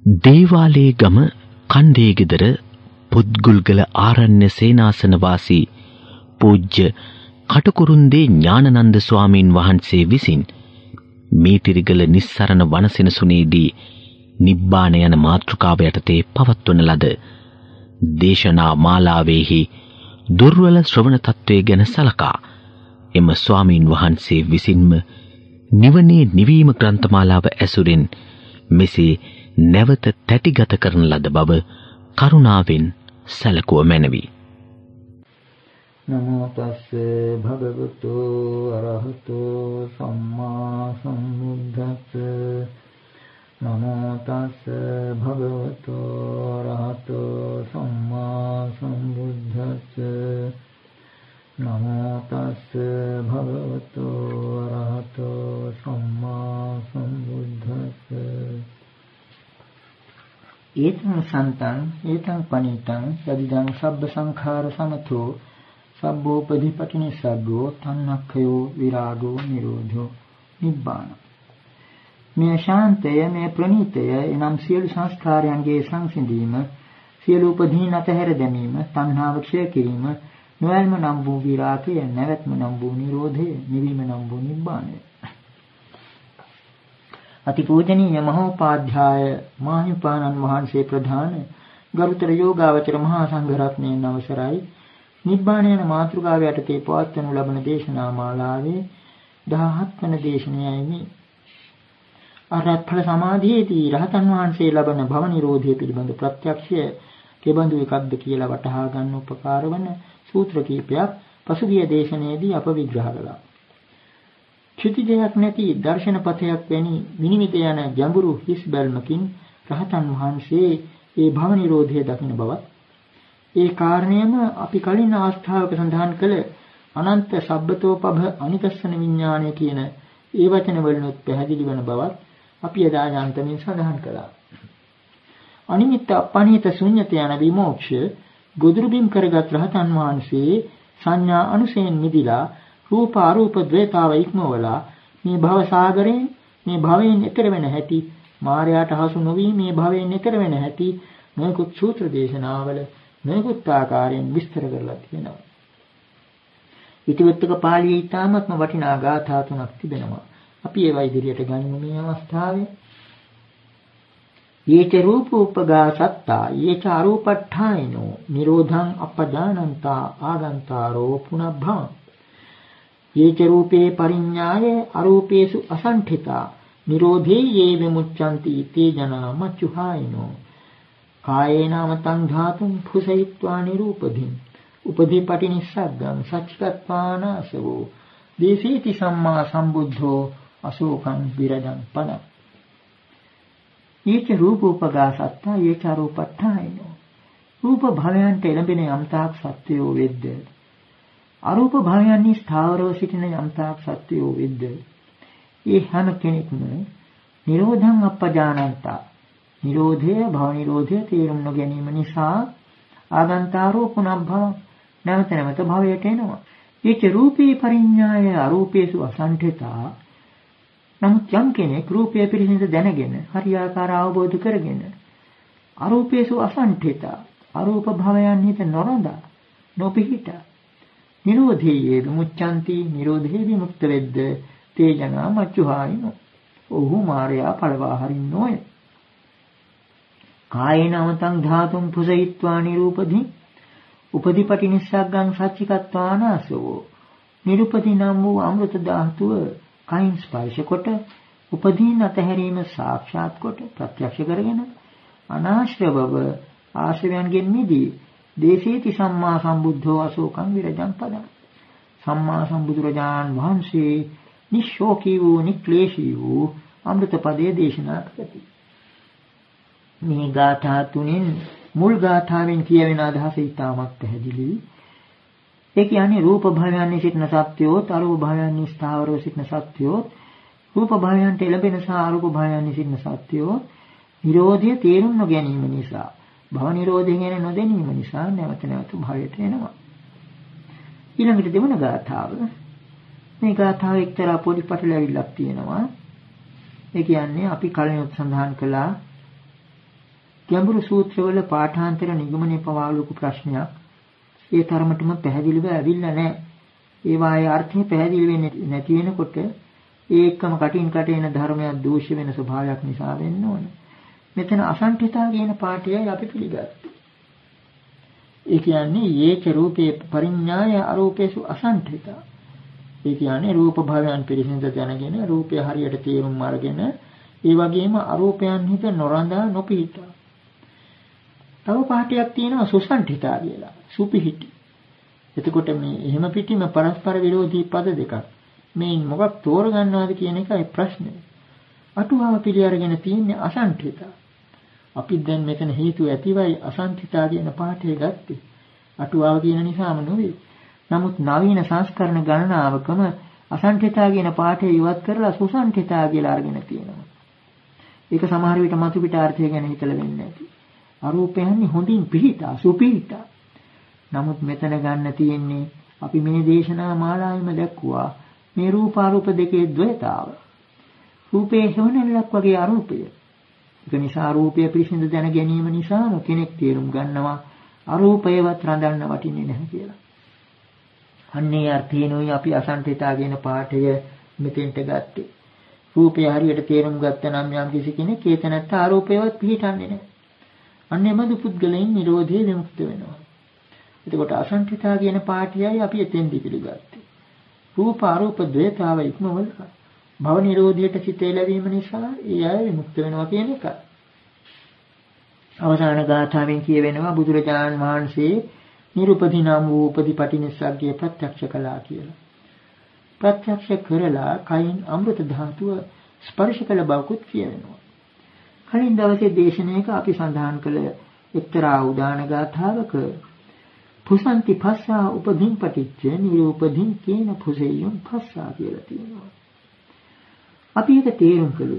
දේවාලේ ගම කණ්ඩේ ගෙදර පුත්ගුල්ගල ආරණ්‍ය සේනාසන වාසී පූජ්‍ය කටුකුරුන්දේ ඥානනන්ද ස්වාමීන් වහන්සේ විසින් මීතිරිගල නිස්සරණ වනසෙනසුනේදී නිබ්බාන යන මාතෘකාව යටතේ පවත්වන ලද දේශනා මාලාවේහි දුර්වල ශ්‍රවණ තත්වයේ ගැන සලකා එම ස්වාමීන් වහන්සේ විසින්ම නිවනේ නිවීම ග්‍රන්ථමාලාව ඇසුරෙන් මෙසේ නැවත තැටිගත කරන ලද බව කරුණාවෙන් සැලකුව මැනවි. නමෝ තස්ස භගවතු අරහතෝ සම්මා සම්බුද්දස්ස නමෝ තස්ස භගවතු අරහතෝ සම්මා සම්බුද්දස්ස නමෝ තස්ස භගවතු අරහතෝ සම්මා සම්බුද්දස්ස ඒතං සන්තං ඒතං පනිතං යදිදං සබ්බ සංඛාර සමතෝ සබ්බෝපදීපටිනිස්සග්ගෝ තන්නක්ඛයෝ විරාගෝ නිරෝධෝ නිබ්බාන. මේ ශාන්තය මේ ප්‍රණීතය එනම් සියලු සංස්කාරයන්ගේ සංසිඳීම, සියලු උපදීන් අතහැර දැමීම, තණ්හාව ක්ෂය කිරීම, නොයල්ම නම් වූ විරාගය, නැවැත්ම නම් වූ නිරෝධය, නිවීම නම් වූ නිබ්බානය. අතිපූජනීය මහෝපාධ්‍යාය මාහිමිපාණන් වහන්සේ ප්‍රධාන ගරුතර යෝගාවචර මහා සංඝරත්නයන් අවසරයි. නිබ්බාන යන මාතෘකාව යටතේ පවත්වනු ලබන දේශනා මාලාවේ 17 වන දේශනයයි මේ. අරහත් ඵල සමාධියේදී රහතන් වහන්සේ ලබන භව නිරෝධය පිළිබඳ ප්‍රත්‍යක්ෂය කෙබඳු එකක්ද කියලා වටහා ගන්න උපකාර වන සූත්‍ර කීපයක් පසුගිය දේශනාවේදී අප විග්‍රහ කළා. චිතිජයක් නැති දර්ශන පථයක් වැනි විනිවිද යන ගැඹුරු හිස් බැල්මකින් රහතන් වහන්සේ ඒ භව නිරෝධය දකින බවත්, ඒ කාරණයම අපි කලින් අවස්ථාවක සඳහන් කළ අනන්ත සබ්බතෝපභ අනිකස්සන විඥානය කියන ඒ වචන වලිනුත් පැහැදිලි වන බවත් අපි එදා යාන්තමින් සඳහන් කළා. අනිමිත්ත අපනිත ශුන්්‍යත යන විමෝක්ෂ ගොදුරු බිම් කරගත් රහතන් වහන්සේ සංඥා අනුසයෙන් මිදිලා රූප අරූප ද්වේතාව ඉක්මවලා මේ භව සාගරයෙන් මේ භවයෙන් එතර වෙන හැටි, මායයට හසු නොවි මේ භවයෙන් එතර වෙන හැටි නොයෙකුත් සූත්‍ර දේශනාවල නොයෙකුත් ආකාරයෙන් විස්තර කරලා තියෙනවා. ඊටවත්තක පාළියේ ඊටාත්ම වටිනා ගාථා තුනක් තිබෙනවා. අපි ඒවා ඉදිරියට ගනිමු මේ අවස්ථාවේ. යේච රූපෝපගා සත්තා යේච අරූපට්ඨායිනෝ නිරෝධං අපජානන්තා ආගන්තාරෝ පුනබ්භං. යේච රූපේ පරිඤ්ඤාය අරූපේසු අසංඨිතා නිරෝධේ යේ විමුච්ඡanti තේ ජනා මච්චුහායිනෝ. කායේනාමතං ධාතුං පුසයිත්වා නිරූපධින් උපදීපටිනිස්සග්ගං සච්චිකත්වානාසවෝ දේසීති සම්මා සම්බුද්ධෝ අශෝකං විරජං පන. ඊච රූපෝපගා සත්තා යේච රූපට්ඨායිනෝ. රූප භවයන්ට එළඹෙන යම්තාක් සත්‍යෝ වෙද්ද, අරූප භවයන්හි ස්ථාවරව සිටින යම්තාක් සත්‍යෝ වෙද්ද, ඒ හැම කෙනෙක්ම නිරෝධං අපජානන්තා නිරෝධය භව නිරෝධය තේරුම් නොගැනීම නිසා ආගන්තාරෝ පුනබ්භව නැවත නැවත භවයට එනවා. ඒච රූපේ පරිඤ්ඤාය අරූපේසු අසංඨිතා. නමුත් යම් කෙනෙක් රූපය පිළිසිඳ දැනගෙන හරියාකාර අවබෝධ කරගෙන අරූපේසු අසංඨිතා අරූප භවයන් හිත නොරඳා නොපිහිටා නිරෝධයේ විමුච්ඡanti නිරෝධයේ විමුක්ත වෙද්ද තේජනා මච්චුහායිනෝ. ඔහු මාර්යා පළවා හරින්නෝය. කායේනමතං ධාතුං පුසයිත්වා නිරූපධි උපදීපටිනිස්සග්ගං සච්චිකත්වානාසෝ. නිරූපති නම් වූ අමෘත ධාතුව කයින් ස්පර්ශ කොට උපදීන් අතහැරීම සාක්ෂාත් කොට ප්‍රත්‍යක්ෂ කරගෙන අනාශ්‍රවව ආශ්‍රයයන්ගෙන් මිදී දේශේති සම්මා සම්බුද්ධෝ අශෝකං විරජං පදං. සම්මා සම්බුදුරජාන් වහන්සේ නිශ්ශෝකී වූ නික්ලේශී වූ අමෘත පදයේ දේශනා කළති. මේ ගාථා තුنين මුල් ගාථාවෙන් කියවෙන අදහස ඉතාමත් පැහැදිලි. ඒ කියන්නේ රූප භවයන්හි සිටින සත්‍යෝත් අරූප භවයන්හි ස්ථාවරව සිටින සත්‍යෝත් රූප භවයන්ට එළඹෙන සහ අරූප භවයන්හි සිටින සත්‍යෝත් නිරෝධය තේරුම් නොගැනීම නිසා, භව නිරෝධය ගැන නොදැනීම නිසා නැවත නැවත භවයට එනවා. ඊළඟට දෙවන ගාථාව. මේ ගාථාව එක්තරා පොඩි පටලැවිල්ලක් තියෙනවා. ඒ කියන්නේ අපි කලින් සඳහන් කළා ගැඹුරු සූත්‍රවල පාඨාන්තර නිගමනයේ පවාලුක ප්‍රශ්නයක් ඒ තරමටම පැහැදිලිව ඇවිල්ලා නැහැ. ඒ වායේ අර්ථය පැහැදිලි වෙන්නේ නැති වෙනකොට ඒකම කටින් කට එන ධර්මයක් දූෂ්‍ය වෙන ස්වභාවයක් නිසා වෙන්න ඕනේ. මෙතන අසංඨිතා කියන පාඨයයි අපි පිළිගත්තේ. ඒ කියන්නේ ඒච රූපේ පරිඥාය අරූපේසු අසංඨිතා. ඒ කියන්නේ රූප භවයන් පිළිසිඳ දැනගෙන රූපය හරියට තේරුම් අරගෙන ඒ වගේම අරූපයන් හිත නොරඳා නොපිහිටා. තව පාඨයක් තියෙනවා සුසංඨිතා කියලා. සුපිහිටි. එතකොට මේ එහෙම පිටිම පරස්පර විරෝධී පද දෙකක්. මේ මොකක් තෝරගන්නවද කියන එකයි ප්‍රශ්නේ. අටුවාව පිළි අරගෙන තියෙන්නේ අසංඨිතා. අපි දැන් මෙතන හේතු ඇතිවයි අසංඨිතා කියන පාඨය ගත්තේ. අටුවාව කියන නිසාම නෙවෙයි. නමුත් නවීන සංස්කරණ ගණනාවකම අසංඨිතා කියන පාඨය ඉවත් කරලා සුසංඨිතා කියලා අරගෙන තියෙනවා. ඒක සමහර විට මතු පිට අර්ථය ගැන හිතලා වෙන්නේ නැති. අරූපයන්නේ හොඳින් පිහිටා සුපිහිටා. නමුත් මෙතන ගන්න තියෙන්නේ අපි මේ දේශනා මාලාවෙම දැක්කුවා මේ රූපාරූප දෙකේ ද්වේතාව. රූපේ හේවණල්ලක් වගේ අරූපය. ඒක නිසා රූපය පිළිසිඳ දැන ගැනීම නිසාම කෙනෙක් තේරුම් ගන්නවා අරූපයවත් රඳන්න වටින්නේ නැහැ කියලා. අන්නේ අර්ථේනෝයි අපි අසංඨිතා කියන පාඨය මෙතෙන්ට ගත්තේ. රූපය හරියට තේරුම් ගත්ත නම් යම් කිසි කෙනෙක් ඒතනත්ත ආරූපයවත් පිළිටන්නේ නැහැ. අන්නේ මදු පුද්ගලයන් නිරෝධයේ විමුක්ත වෙනවා. එතකොට අසංඨිතා කියන පාඨයයි අපි එතෙන්දි පිළිගත්තේ. රූප ආරූප ද්වේතාව ඉක්මවලා භව නිරෝධයට සිත එළවීම නිසා ඒ අය විමුක්ත වෙනවා කියන එක. අවසාන ගාථාවෙන් කියවෙනවා බුදුරජාණන් වහන්සේ නිරුපදී නම් වූ උපදීපටි නිස්සග්ගය ප්‍රත්‍යක්ෂ කළා කියලා. ප්‍රත්‍යක්ෂ කරලා කයින් අමෘත ධාතුව ස්පර්ශ කළ බවකුත් කියවෙනවා. කලින් දවසේ දේශනාවක අපි සඳහන් කළ එක්තරා උදාන ගාථාවක පුසන්ති පස්සා උපදීන් පටිච්ච නිරූපදීන් කියන පුසෙයුම් පස්සා කියලා තියෙනවා. අපි ඒක තේරුම් කළේ.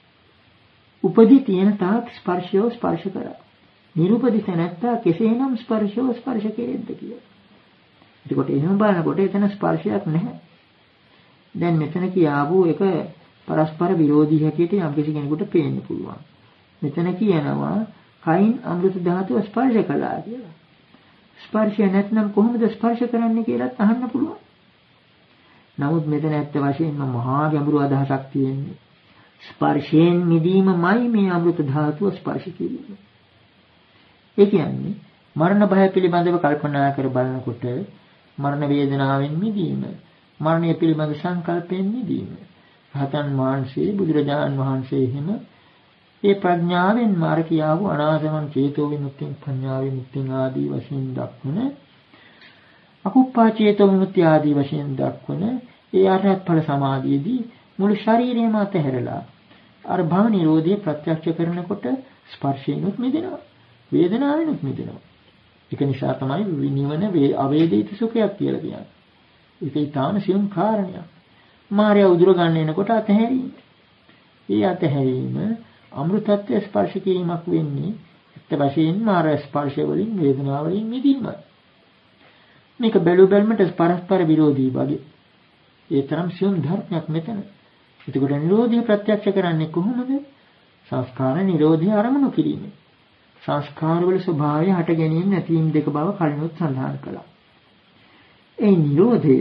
උපදී තියෙන තාක් ස්පර්ශය ස්පර්ශ කරා. නිරූපදී තැනත්තා කෙසේනම් ස්පර්ශය ස්පර්ශ කෙරෙද්ද කියලා. එතකොට එහෙම බලනකොට එතන ස්පර්ශයක් නැහැ. දැන් මෙතන කියාවු එක පරස්පර විරෝධී හැටියට යම් කිසි කෙනෙකුට පේන්න පුළුවන්. මෙතන කියනවා කයින් අමෘත ධාතුව ස්පර්ශ කළා කියලා. ස්පර්ශය නැත්නම් කොහොමද ස්පර්ශ කරන්නේ කියලාත් අහන්න පුළුවන්. නමුත් මෙතන ඇත්ත වශයෙන්ම මහා ගැඹුරු අදහසක් තියෙන්නේ. ස්පර්ශයෙන් මිදීමමයි මේ අමෘත ධාතුව ස්පර්ශ කිරීම. ඒ කියන්නේ මරණ භය පිළිබඳව කල්පනා කර බලනකොට මරණ වේදනාවෙන් මිදීම, මරණය පිළිබඳ සංකල්පයෙන් මිදීම. රහතන් වහන්සේ බුදුරජාණන් වහන්සේ හිම ඒ ප්‍රඥාවෙන් මාර කියාවු අනාසමං චේතෝ විමුක්තිය පඤ්ඤා විමුක්තිය ආදී වශයෙන් දක්වන අකුප්පා චේතෝ විමුක්තිය ආදී වශයෙන් දක්වන ඒ අරහත් ඵල සමාධියේදී මුළු ශරීරයම අතහැරලා අර භව නිරෝධය ප්‍රත්‍යක්ෂ කරනකොට ස්පර්ශයෙන්ුත් මිදෙනවා, වේදනාවෙන්ුත් මිදෙනවා. ඒක නිසා තමයි නිවන අවේදිත සුඛයක් කියලා කියන්නේ. ඒක ඊටාම සියුම් කාරණයක්. මායя උදුර ගන්න එනකොට අතහැරීම. ඒ අතහැරීම අමෘතත්වයේ ස්පර්ශ කිරීමක් වෙන්නේ ඇත්ත වශයෙන්ම අර ස්පර්ශ වලින් වේදනාව වලින් මිදීමයි. මේක බැලු බැලමට පරස්පර විරෝධී වගේ. ඒ තරම් සියුම් ධර්මයක් මෙතන. එතකොට නිරෝධය ප්‍රත්‍යක්ෂ කරන්නේ කොහොමද? සංස්කාර නිරෝධය අරමුණු කිරීමෙන්. සංස්කාර වල ස්වභාවය හට ගැනීම නැතිවීම දෙක බව කලිනුත් සඳහන් කළා. ඒ නිරෝධය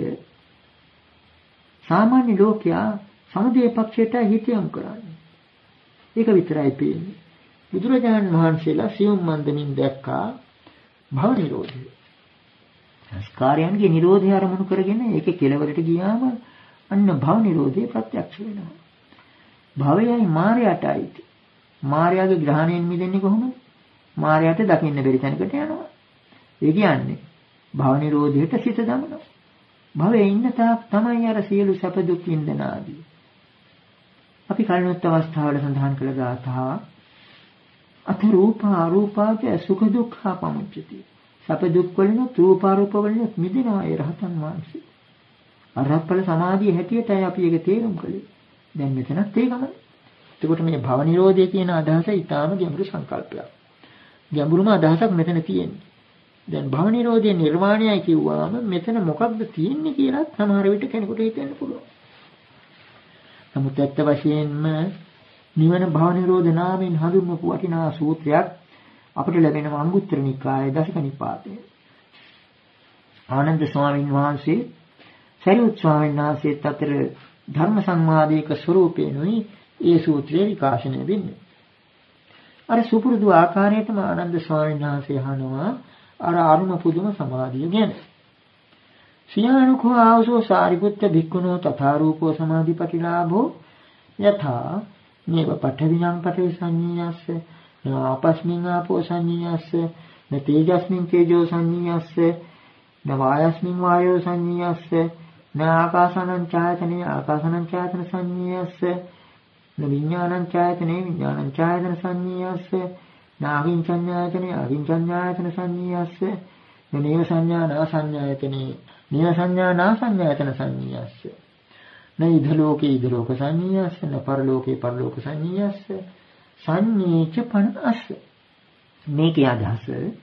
සාමාන්‍ය ලෝකයා සමුදය පක්ෂයට හිත යොමු කරන්නේ. ඒක විතරයි පේන්නේ. බුදුරජාණන් වහන්සේලා සියුම් මන්දමින් දැක්කා භව නිරෝධය. සංස්කාරයන්ගේ නිරෝධය අරමුණු කරගෙන ඒකේ කෙලවරට ගියාම අන්න භව නිරෝධය ප්‍රත්‍යක්ෂ වෙනවා. භවයයි මායයටයි. මායයාගේ ග්‍රහණයෙන් මිදෙන්නේ කොහොමද? මායයට දකින්න බැරි තැනකට යනවා. ඒ කියන්නේ භව නිරෝධයට සිත දමනවා. භවයේ ඉන්න තාක් තමයි අර සියලු සැප දුක් විඳින ආදී. අපි කලිනුත් අවස්ථාවල සඳහන් කළ ගාථා අත රූපා අරූපාච සුඛ දුක්ඛ පමුච්චති. සැප දුක් වලින් රූපාරූප වලින් මිදෙනවා ඒ රහතන් වහන්සේ. අරහත්ඵල සමාධිය හැටියටයි අපි ඒක තේරුම් කළේ. දැන් මෙතනත් ඒකමයි. එතකොට මේ භව නිරෝධය කියන අදහස ඊටාම ගැඹුරු සංකල්පයක්. ගැඹුරුම අදහසක් මෙතන තියෙන්නේ. දැන් භව නිරෝධයේ නිර්වාණයයි කිව්වම මෙතන මොකක්ද තියෙන්නේ කියලා සමහර විට කෙනෙකුට හිතෙන්න පුළුවන්. නමුත් ඇත්ත වශයෙන්ම නිවන භව නිරෝධ නාමයෙන් හඳුන්වපු වටිනා සූත්‍රයක් අපට ලැබෙනවා අංගුත්තර නිකායේ දසක නිපාතයේ. ආනන්ද ස්වාමීන් වහන්සේ සරියුත් ස්වාමීන් වහන්සේත් අතර ධර්ම සංවාදයක ස්වરૂපේනුයි ඒ සූත්‍රය විකාශනය වෙන්නේ. අර සුපුරුදු ආකාරයටම ආනන්ද ස්වාමීන් වහන්සේ අහනවා අර අරුම පුදුම සමාධිය ගැන. සියානුකෝ ආවසෝ සාරිපුත්ත භික්ඛුනෝ තථා රූපෝ සමාධිපටිලාභෝ යථා නේව පඨවියං පඨවි සංඤ්ඤාස්ස ආපස්මින් ආපෝ සංඤ්ඤාස්ස නතේජස්මින් තේජෝ සංඤ්ඤාස්ස නවායස්මින් වායෝ සංඤ්ඤාස්ස නාකාසනං ඡායතනේ ආකාසනං ඡායතන සංඤ්ඤාස්ස විඥානං ඡායතනේ විඥානං ඡායතන සංඤ්ඤාස්ස නාහිංසඤ්ඤායතනේ අහිංසඤ්ඤායතන සංඤ්ඤාස්ස නේව සංඥානා සංඥායතනේ නේව සංඥානා සංඥායතන සංඤ්ඤාස්ස නයිද ලෝකේ ඉද ලෝක සංඤ්ඤාස්ස න පරලෝකේ පරලෝක සංඤ්ඤාස්ස සංඤේච පනස්ස. මේකේ අදහස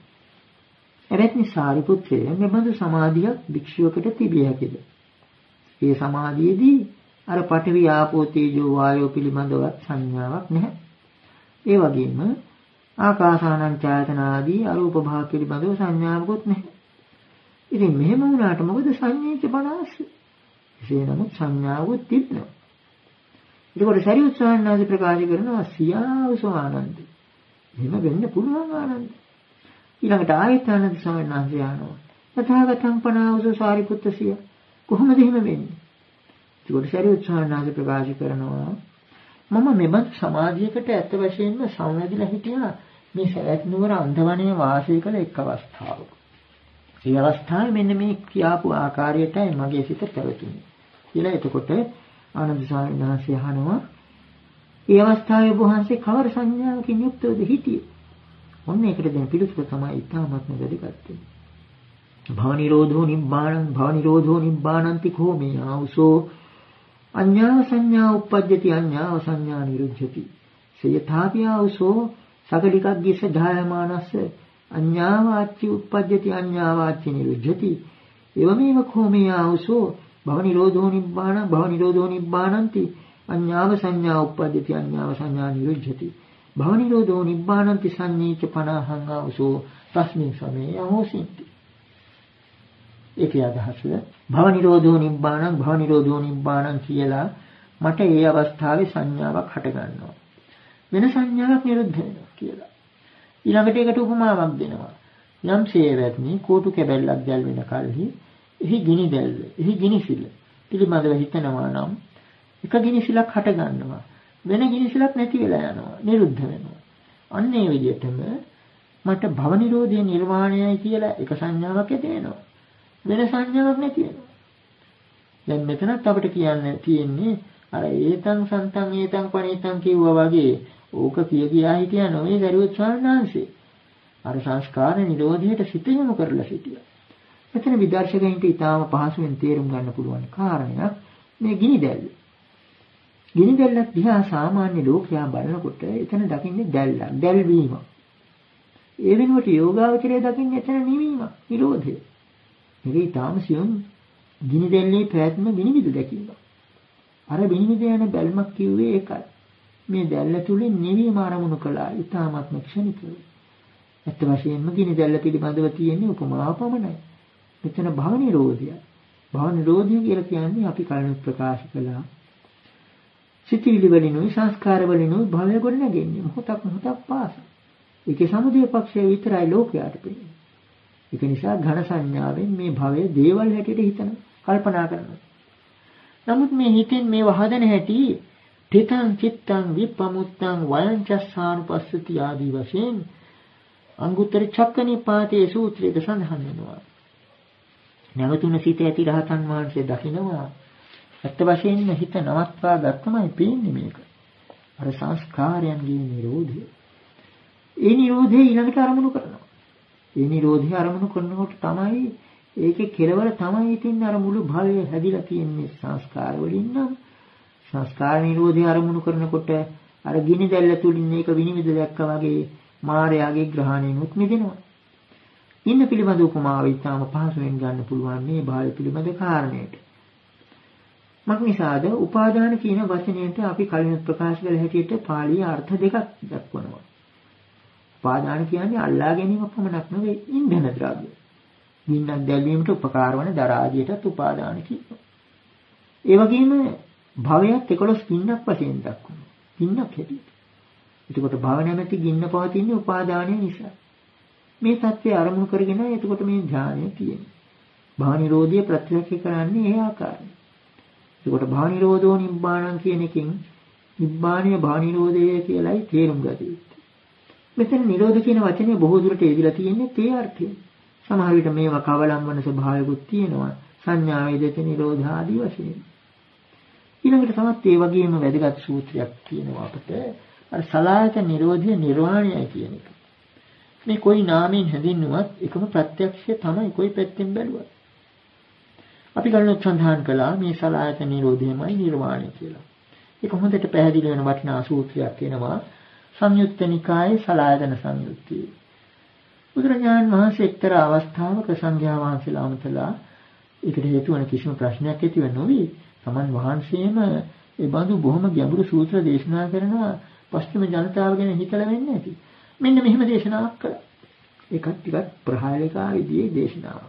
එවැනි සාරිපුත්‍රය මෙබඳු සමාධියක් භික්ෂුවකට තිබිය හැකිද? ඒ සමාධියේදී අර පඨවි ආපෝ තේජෝ වායෝ පිළිබඳව සංඥාවක් නැහැ. ඒ වගේම ආකාසානං ඡායතන ආදී අරූප භාව පිළිබඳව සංඥාවකුත් නැහැ. ඉතින් මෙහෙම වුණාට මොකද සංඤේච 50? එසේ නමුත් සංඥාවකුත් තිබෙනවා. ඒකට සරියුත් ස්වාමීන් වහන්සේ ප්‍රකාශ කරනවා සියාවසෝ ආනන්ද. එහෙම වෙන්න පුළුවන් ආනන්ද. ඊළඟට ආයත ආනන්ද ස්වාමීන් වහන්සේ අහනවා තථාගතං පනාවසෝ සාරිපුත්තසිය කොහොමද එහෙම වෙන්නේ? ඒකට සරියුත් ස්වාමීන් වහන්සේ ප්‍රකාශ කරනවා මම මෙබඳු සමාධියකට ඇත්ත වශයෙන්ම සංවැදිලා හිටියා මේ සවැත් නුවර අන්ධවණේ වාසය කළ එක් අවස්ථාවක. ඒ අවස්ථාවේ මෙන්න මේ කියාපු ආකාරයටයි මගේ සිත පැවතුනේ කියලා. එතකොට ආනන්ද ස්වාමීන් වහන්සේ අහනවා ඒ අවස්ථාවේ ඔබ වහන්සේ කවර සංඥාවකින් යුක්තවද හිටියේ? ඔන්න ඒකට දැන් පිළිතුර තමයි ඉතාමත්ම වැදගත් වෙන්නේ. භව නිරෝධෝ නිබ්බානන්ති කෝමේ ආවසෝ අඤ්ඤාව සංඥා උප්පජ්ජති අඤ්ඤාව සංඥා නිරුද්ධති සයථාපියාවසෝ සකලිකක් ගිස ධායමානස්ස අඤ්ඤාවාච්චි උප්පජ්ජති අඤ්ඤාවාච්චි නිරුද්ධති එවමෙව කෝමේ ආවසෝ භව නිරෝධෝ නිබ්බානන්ති අඤ්ඤාව සංඥා උප්පජ්ජති අඤ්ඤාව සංඥා නිරුද්ධති භව නිරෝධෝ නිබ්බානන්ති සංඤීච 50ං ආවසෝ තස්මින් සමේ අහෝසින්ති. ඒකේ අදහස භව නිරෝධෝ නිබ්බානං කියලා මට ඒ අවස්ථාවේ සංඥාවක් හට ගන්නවා. වෙන සංඥාවක් නිරුද්ධ වෙනවා කියලා. ඊළඟට ඒකට උපමාවක් දෙනවා. යම් සේවැත්නි කෝටු කැබැල්ලක් දැල් වෙන කල්හි එහි ගිනි දැල්ව, එහි ගිනිසිල පිළිබඳව හිතනවා නම් එක ගිනිසිලක් හට ගන්නවා. වෙන ගිනිසිලක් නැති වෙලා යනවා, නිරුද්ධ වෙනවා. අන්න ඒ විදිහටම මට භව නිරෝධය නිර්වාණයයි කියලා එක සංඥාවක් ඇති වෙනවා. වෙන සංඥාවක් නැති වෙනවා. දැන් මෙතනත් අපිට කියන්න තියෙන්නේ අර ඒතං සන්තං ඒතං පණීතං කිව්වා වගේ ඕක කියා හිටියා නොවේ දරුවෝ ස්වාමීන් වහන්සේ. අර සංස්කාර නිරෝධයට සිත යොමු කරලා සිටියා. මෙතන විදර්ශකයන්ට ඊටාම පහසුවෙන් තේරුම් ගන්න පුළුවන් කාරණයක් මේ ගිනි දැල්ල. ගිනි දැල්ලක් දිහා සාමාන්‍ය ලෝකයා බලනකොට එතන දකින්නේ දැල්ලක්, දැල්වීම. ඒ වෙනුවට යෝගාවචරය දකින්නේ එතන නිවීම, නිරෝධය. මේක ඊටාම සියුම් ගිනි දැල්ලේ ප්‍රයත්න විනිවිද දැකීම. අර විනිවිද යන බැල්මක් කිව්වේ ඒකයි. මේ දැල්ල තුලින් නිවීම ආරමුණු කළා ඊටාමත්ම ක්ෂණිකව. ඇත්ත වශයෙන්ම ගිනි දැල්ල පිළිබඳව තියෙන උපමාව පමණයි. මෙතන භව නිරෝධය. භව නිරෝධය කියලා කියන්නේ අපි කලින් ප්‍රකාශ කළා. සිතිවිලි වලිනුයි සංස්කාර වලිනුයි භවය ගොඩ නැගෙන්නේ මොහොතක් පාස. ඒකේ සමුදය පක්ෂය විතරයි ලෝකයට පෙනෙන්නේ. ඒක නිසා ඝන සංඥාවෙන් මේ භවය දේවල් හැටියට හිතන කල්පනා කරනවා. නමුත් මේ හිතෙන් මේ වහදන හැටි තිතං චිත්තං විප්පමුත්තං වයංචස්සානුපස්සති ආදී වශයෙන් අංගුත්තර චක්කනිපාතේ සූත්‍රයේ සඳහන් වෙනවා. නැවතුන සිට ඇති රහතන් වහන්සේ දකිනවා ඇත්ත වශයෙන්ම හිත නවත්වා ගත්තමයි පේන්නේ මේක. අර සංස්කාරයන්ගේ නිරෝධය. ඒ නිරෝධය ඊළඟට අරමුණු කරනවා. ඒ නිරෝධය අරමුණු කරනකොට තමයි ඒකේ කෙලවර තමයි ඉතින් අර මුළු භවය හැදිලා තියෙන්නේ සංස්කාර වලින් නම් සංස්කාර නිරෝධය අරමුණු කරනකොට අර ගිනි දැල්ල තුලින් මේක විනිවිද දැක්කා වගේ මායාවේ ග්‍රහණයෙන්ුත් මිදෙනවා. ඉන්න පිළිබඳ උපමාව ඉතාම පහසුවෙන් ගන්න පුළුවන් මේ භාවය පිළිබඳ කාරණයට. මක්නිසාද උපාදාන කියන වචනයට අපි කලින් ප්‍රකාශ කළ හැටියට පාළි අර්ථ දෙකක් දක්වනවා. උපාදාන කියන්නේ අල්ලා ගැනීමක් පමණක් නෙවෙයි ඉන්ධන ද්‍රව්‍ය. ගින්නක් දැල්වීමට උපකාර වන දර ආදියටත් උපාදාන කියනවා. ඒ වගේම භවයත් 11 ගින්නක් වශයෙන් දක්වනවා. ගින්නක් හැටියට. එතකොට භව නැමැති ගින්න පවතින්නේ උපාදානය නිසා. මේ தත්ත්වය අරමුණු කරගෙන එතකොට මේ ඥානය තියෙනවා. භව නිරෝධය ප්‍රත්‍යක්ෂ කරන්නේ ඒ ආකාරයෙන්. එතකොට භව නිරෝධෝ නිබ්බාණං කියන එකෙන් නිබ්බාණය භව නිරෝධය කියලායි තේරුම් ගත යුත්තේ. මෙතන නිරෝධ කියන වචනේ බොහෝ දුරට යෙදලා තියෙන්නේ ඒ අර්ථයෙන්. සමහර විට මේවා කවලම්වන ස්වභාවයකුත් තියෙනවා. සංඥා වේදිත නිරෝධ ආදී වශයෙන්. ඊළඟට තවත් ඒ වගේම වැදගත් සූත්‍රයක් කියනවා අපිට. අර සලායත නිරෝධය නිර්වාණයයි කියන එක. මේ කොයි නාමයෙන් හැඳින්නුවත් එකම ප්‍රත්‍යක්ෂය තමයි කොයි පැත්තෙන් බැලුවත්. අපි කලින් සඳහන් කළා මේ සලායත නිරෝධයමයි නිර්වාණය කියලා. ඒක හොඳට පැහැදිලි වෙන වටිනා සූත්‍රයක් වෙනවා. සංයුත්ත නිකායේ සලායතන සංයුත්තේ. බුදුරජාණන් වහන්සේ එක්තරා අවස්ථාවක සංඝයා වහන්සේලා අමතලා ඒකට හේතු වන කිසිම ප්‍රශ්නයක් ඇතිව නොවි සමන් වහන්සේම ඒ බඳු බොහොම ගැඹුරු සූත්‍ර දේශනා කරනවා පස්චිම ජනතාව ගැන හිතලා වෙන්නේ නැති. මෙන්න මෙහෙම දේශනාවක් කළා. ඒකත් ටිකක් ප්‍රහාලිකා විදියේ දේශනාවක්.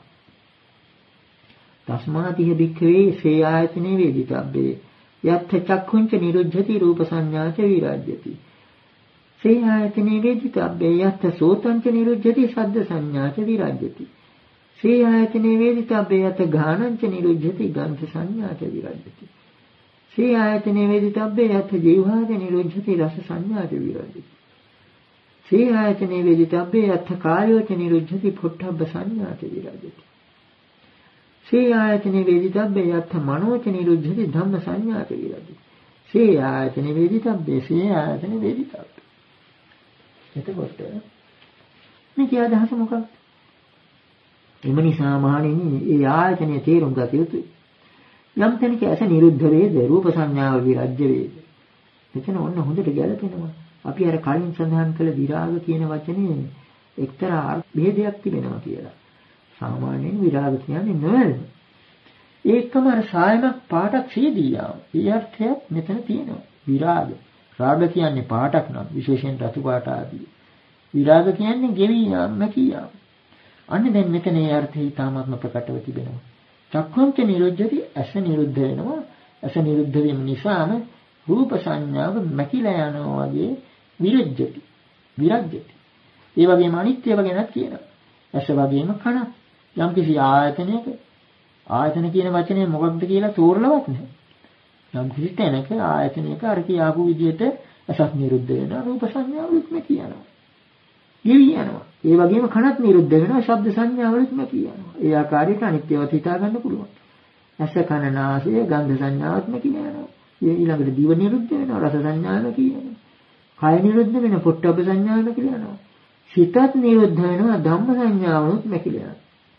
තස්මාතිහ භික්ඛවේ සේ ආයතනේ වේදිතබ්බේ යත්ථ චක්ඛුංච නිරුද්ධති රූප සංඥාච විරාජ්‍යති. සේ ආයතනේ වේදිතබ්බේ යත්ථ සෝතංච නිරුද්ධති සද්ද සංඥාච විරාජ්‍යති. සේ ආයතනේ වේදිතබ්බේ යත්ථ ගානංච නිරුද්ධති ගන්ධ සංඥාච විරාජ්‍යති. සේ ආයතනේ වේදිතබ්බේ යත්ථ ජීවහාච නිරුද්ධති රස සංඥාච විරාජ්‍යති. සේ ආයතනේ වේදිතබ්බේ යත්ථ කායෝච නිරුද්ධති පොට්ටබ්බ සංඥාච විරාජ්‍යති. සේ ආයතනේ වේදිතබ්බේ යත්ථ මනෝච නිරුද්ධති ධම්ම සංඥාච විරාජ්‍යති. සේ ආයතනේ වේදිතබ්බේ සේ ආයතනේ වේදිතබ්බේ. එතකොට මේකේ අදහස මොකක්ද? එම නිසා මහණෙනි, ඒ ආයතනයේ තේරුම් ගත යුතුයි. යම් තැනක ඇස නිරුද්ධ වේද, රූප සංඥාව විරජ්‍ය වේද. එතන ඔන්න හොඳට ගැලපෙනවා. අපි අර කලින් සඳහන් කළ විරාග කියන වචනේ එක්තරා භේදයක් තිබෙනවා කියලා. සාමාන්‍යයෙන් විරාග කියන්නේ නොවැළම. ඒකම අර සායමක් පාටක් සියදී යාම. ඒ අර්ථයක් මෙතන තියෙනවා. විරාග. රාග කියන්නේ පාටක් නම් විශේෂයෙන් රතු පාට ආදී. විරාග කියන්නේ ගෙවි යාම, නැකී යාම. අන්න දැන් මෙතන ඒ අර්ථය ඊටාත්ම ප්‍රකටව තිබෙනවා. චක්ඛුංච නිරුද්ධති, ඇස නිරුද්ධ වෙනවා. ඇස නිරුද්ධ වීම නිසාම රූප සංඥාව මැකිලා යනවා වගේ විරජ්‍යති. ඒ වගේම අනිත්‍යව ගැනත් කියනවා. ඇස වගේම කන. යම්කිසි ආයතනයක ආයතන කියන වචනේ මොකක්ද කියලා තෝරලවත් නැහැ. යම්කිසි තැනක ආයතනයක අර කියාපු විදිහට ඇසක් නිරුද්ධ වෙනවා, රූප සංඥාවලුත් කියනවා. ගෙවි යනවා. ඒ වගේම කනත් නිරුද්ධ වෙනවා, ශබ්ද සංඥාවලුත් කියනවා. ඒ ආකාරයට අනිත්‍යවත් හිතා ගන්න පුළුවන්. ඇස කන නාසය ගන්ධ සංඥාවත්ම කියනවා. ඊළඟට දිව නිරුද්ධ වෙනවා, රස සංඥාව කියනවා. කය නිරුද්ධ වෙනවා, පොට්ටබ්බ සංඥාව කියනවා. සිතත් නිරුද්ධ වෙනවා, ධම්ම සංඥාවලුත් කියනවා.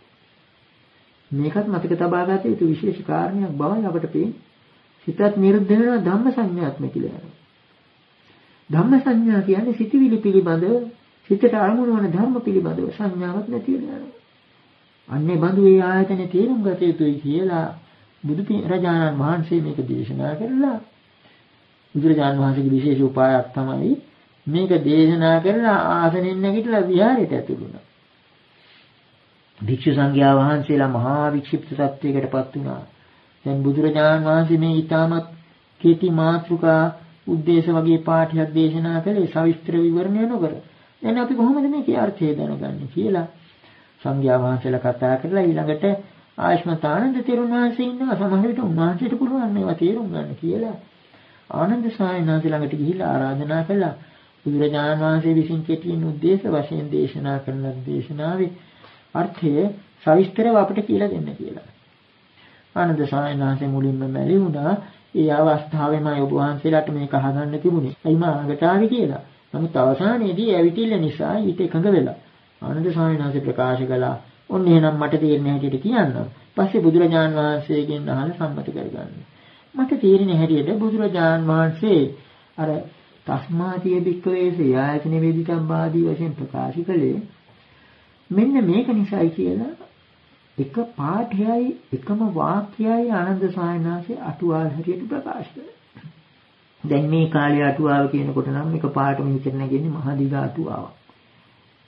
මේකත් මතක තබා ගත යුතු විශේෂ කාරණයක් බවයි අපට පේන්නේ. සිතත් නිරුද්ධ වෙනවා, ධම්ම සංඥාත්ම කියනවා. ධම්ම සංඥා කියන්නේ සිතවිලි පිළිබඳව, සිතට අරමුණු වන ධර්ම පිළිබඳව සංඥාවක් නැති වෙනවා. අන්නේ බඳු ඒ ආයතනේ තේරුම් ගත යුතුයි කියලා බුදු රජාණන් වහන්සේ මේක දේශනා කළා. බුදුරජාණන් වහන්සේගේ විශේෂ උපායක් තමයි මේක දේශනා කරලා ආසනෙන් නැගිටලා විහාරයට ඇතුළු වුණා. භික්ෂු සංඝයා වහන්සේලා මහා වික්ෂිප්ත තත්වයකටපත් වුණා. දැන් බුදුරජාණන් වහන්සේ මේ ඊටමත් කීටි මාත්‍රිකා උද්දේශ වගේ පාඨයක් දේශනා කළේ සවිස්තර විවරණය නොකර. දැන් අපි කොහොමද මේකේ අර්ථය දැනගන්නේ කියලා සංඝයා වහන්සේලා කතා කරලා ඊළඟට ආයෂ්මත් ආනන්ද තෙරුන් වහන්සේ ඉන්නවා. සමහර විට උන්වහන්සේට පුළුවන් මේවා තේරුම් ගන්න කියලා ආනන්ද සායනාන්ද ළඟට ගිහිල්ලා ආරාධනා කළා. බුදුරජාණන් වහන්සේ විසින් කෙටියෙන් උද්දේශ වශයෙන් දේශනා කරන දේශනාවේ අර්ථය සවිස්තරව අපිට කියලා දෙන්න කියලා. ආනන්ද සායනාන්සේ මුලින්ම මැරි වුණා. ඒ අවස්ථාවේමයි ඔබ වහන්සේලාට මේක අහගන්න තිබුණේ. එයි මා ළඟට ආවේ කියලා. නමුත් අවසානයේදී ඇවිටිල්ල නිසා ඊට එකඟ වෙලා ආනන්ද සායනාන්සේ ප්‍රකාශ කළා. ඔන්න එහෙනම් මට තේරෙන හැටියට කියන්නම්. පස්සේ බුදුරජාණන් වහන්සේගෙන් අහලා සම්මත කරගන්න. මට තේරෙන හැටියට බුදුරජාණන් වහන්සේ අර තස්මාතිය භික්ඛවේ ආයතන වේදිතබ්බාදී වශයෙන් ප්‍රකාශ කළේ මෙන්න මේක නිසායි කියලා එක පාඨයයි එකම වාක්‍යයයි ආනන්ද සායනාසේ අටුවාව හැටියට ප්‍රකාශ කළා. දැන් මේ කාලේ අටුවාව කියනකොට නම් එක පාඨම හිතට නැගෙන්නේ මහා දිග අටුවාවක්.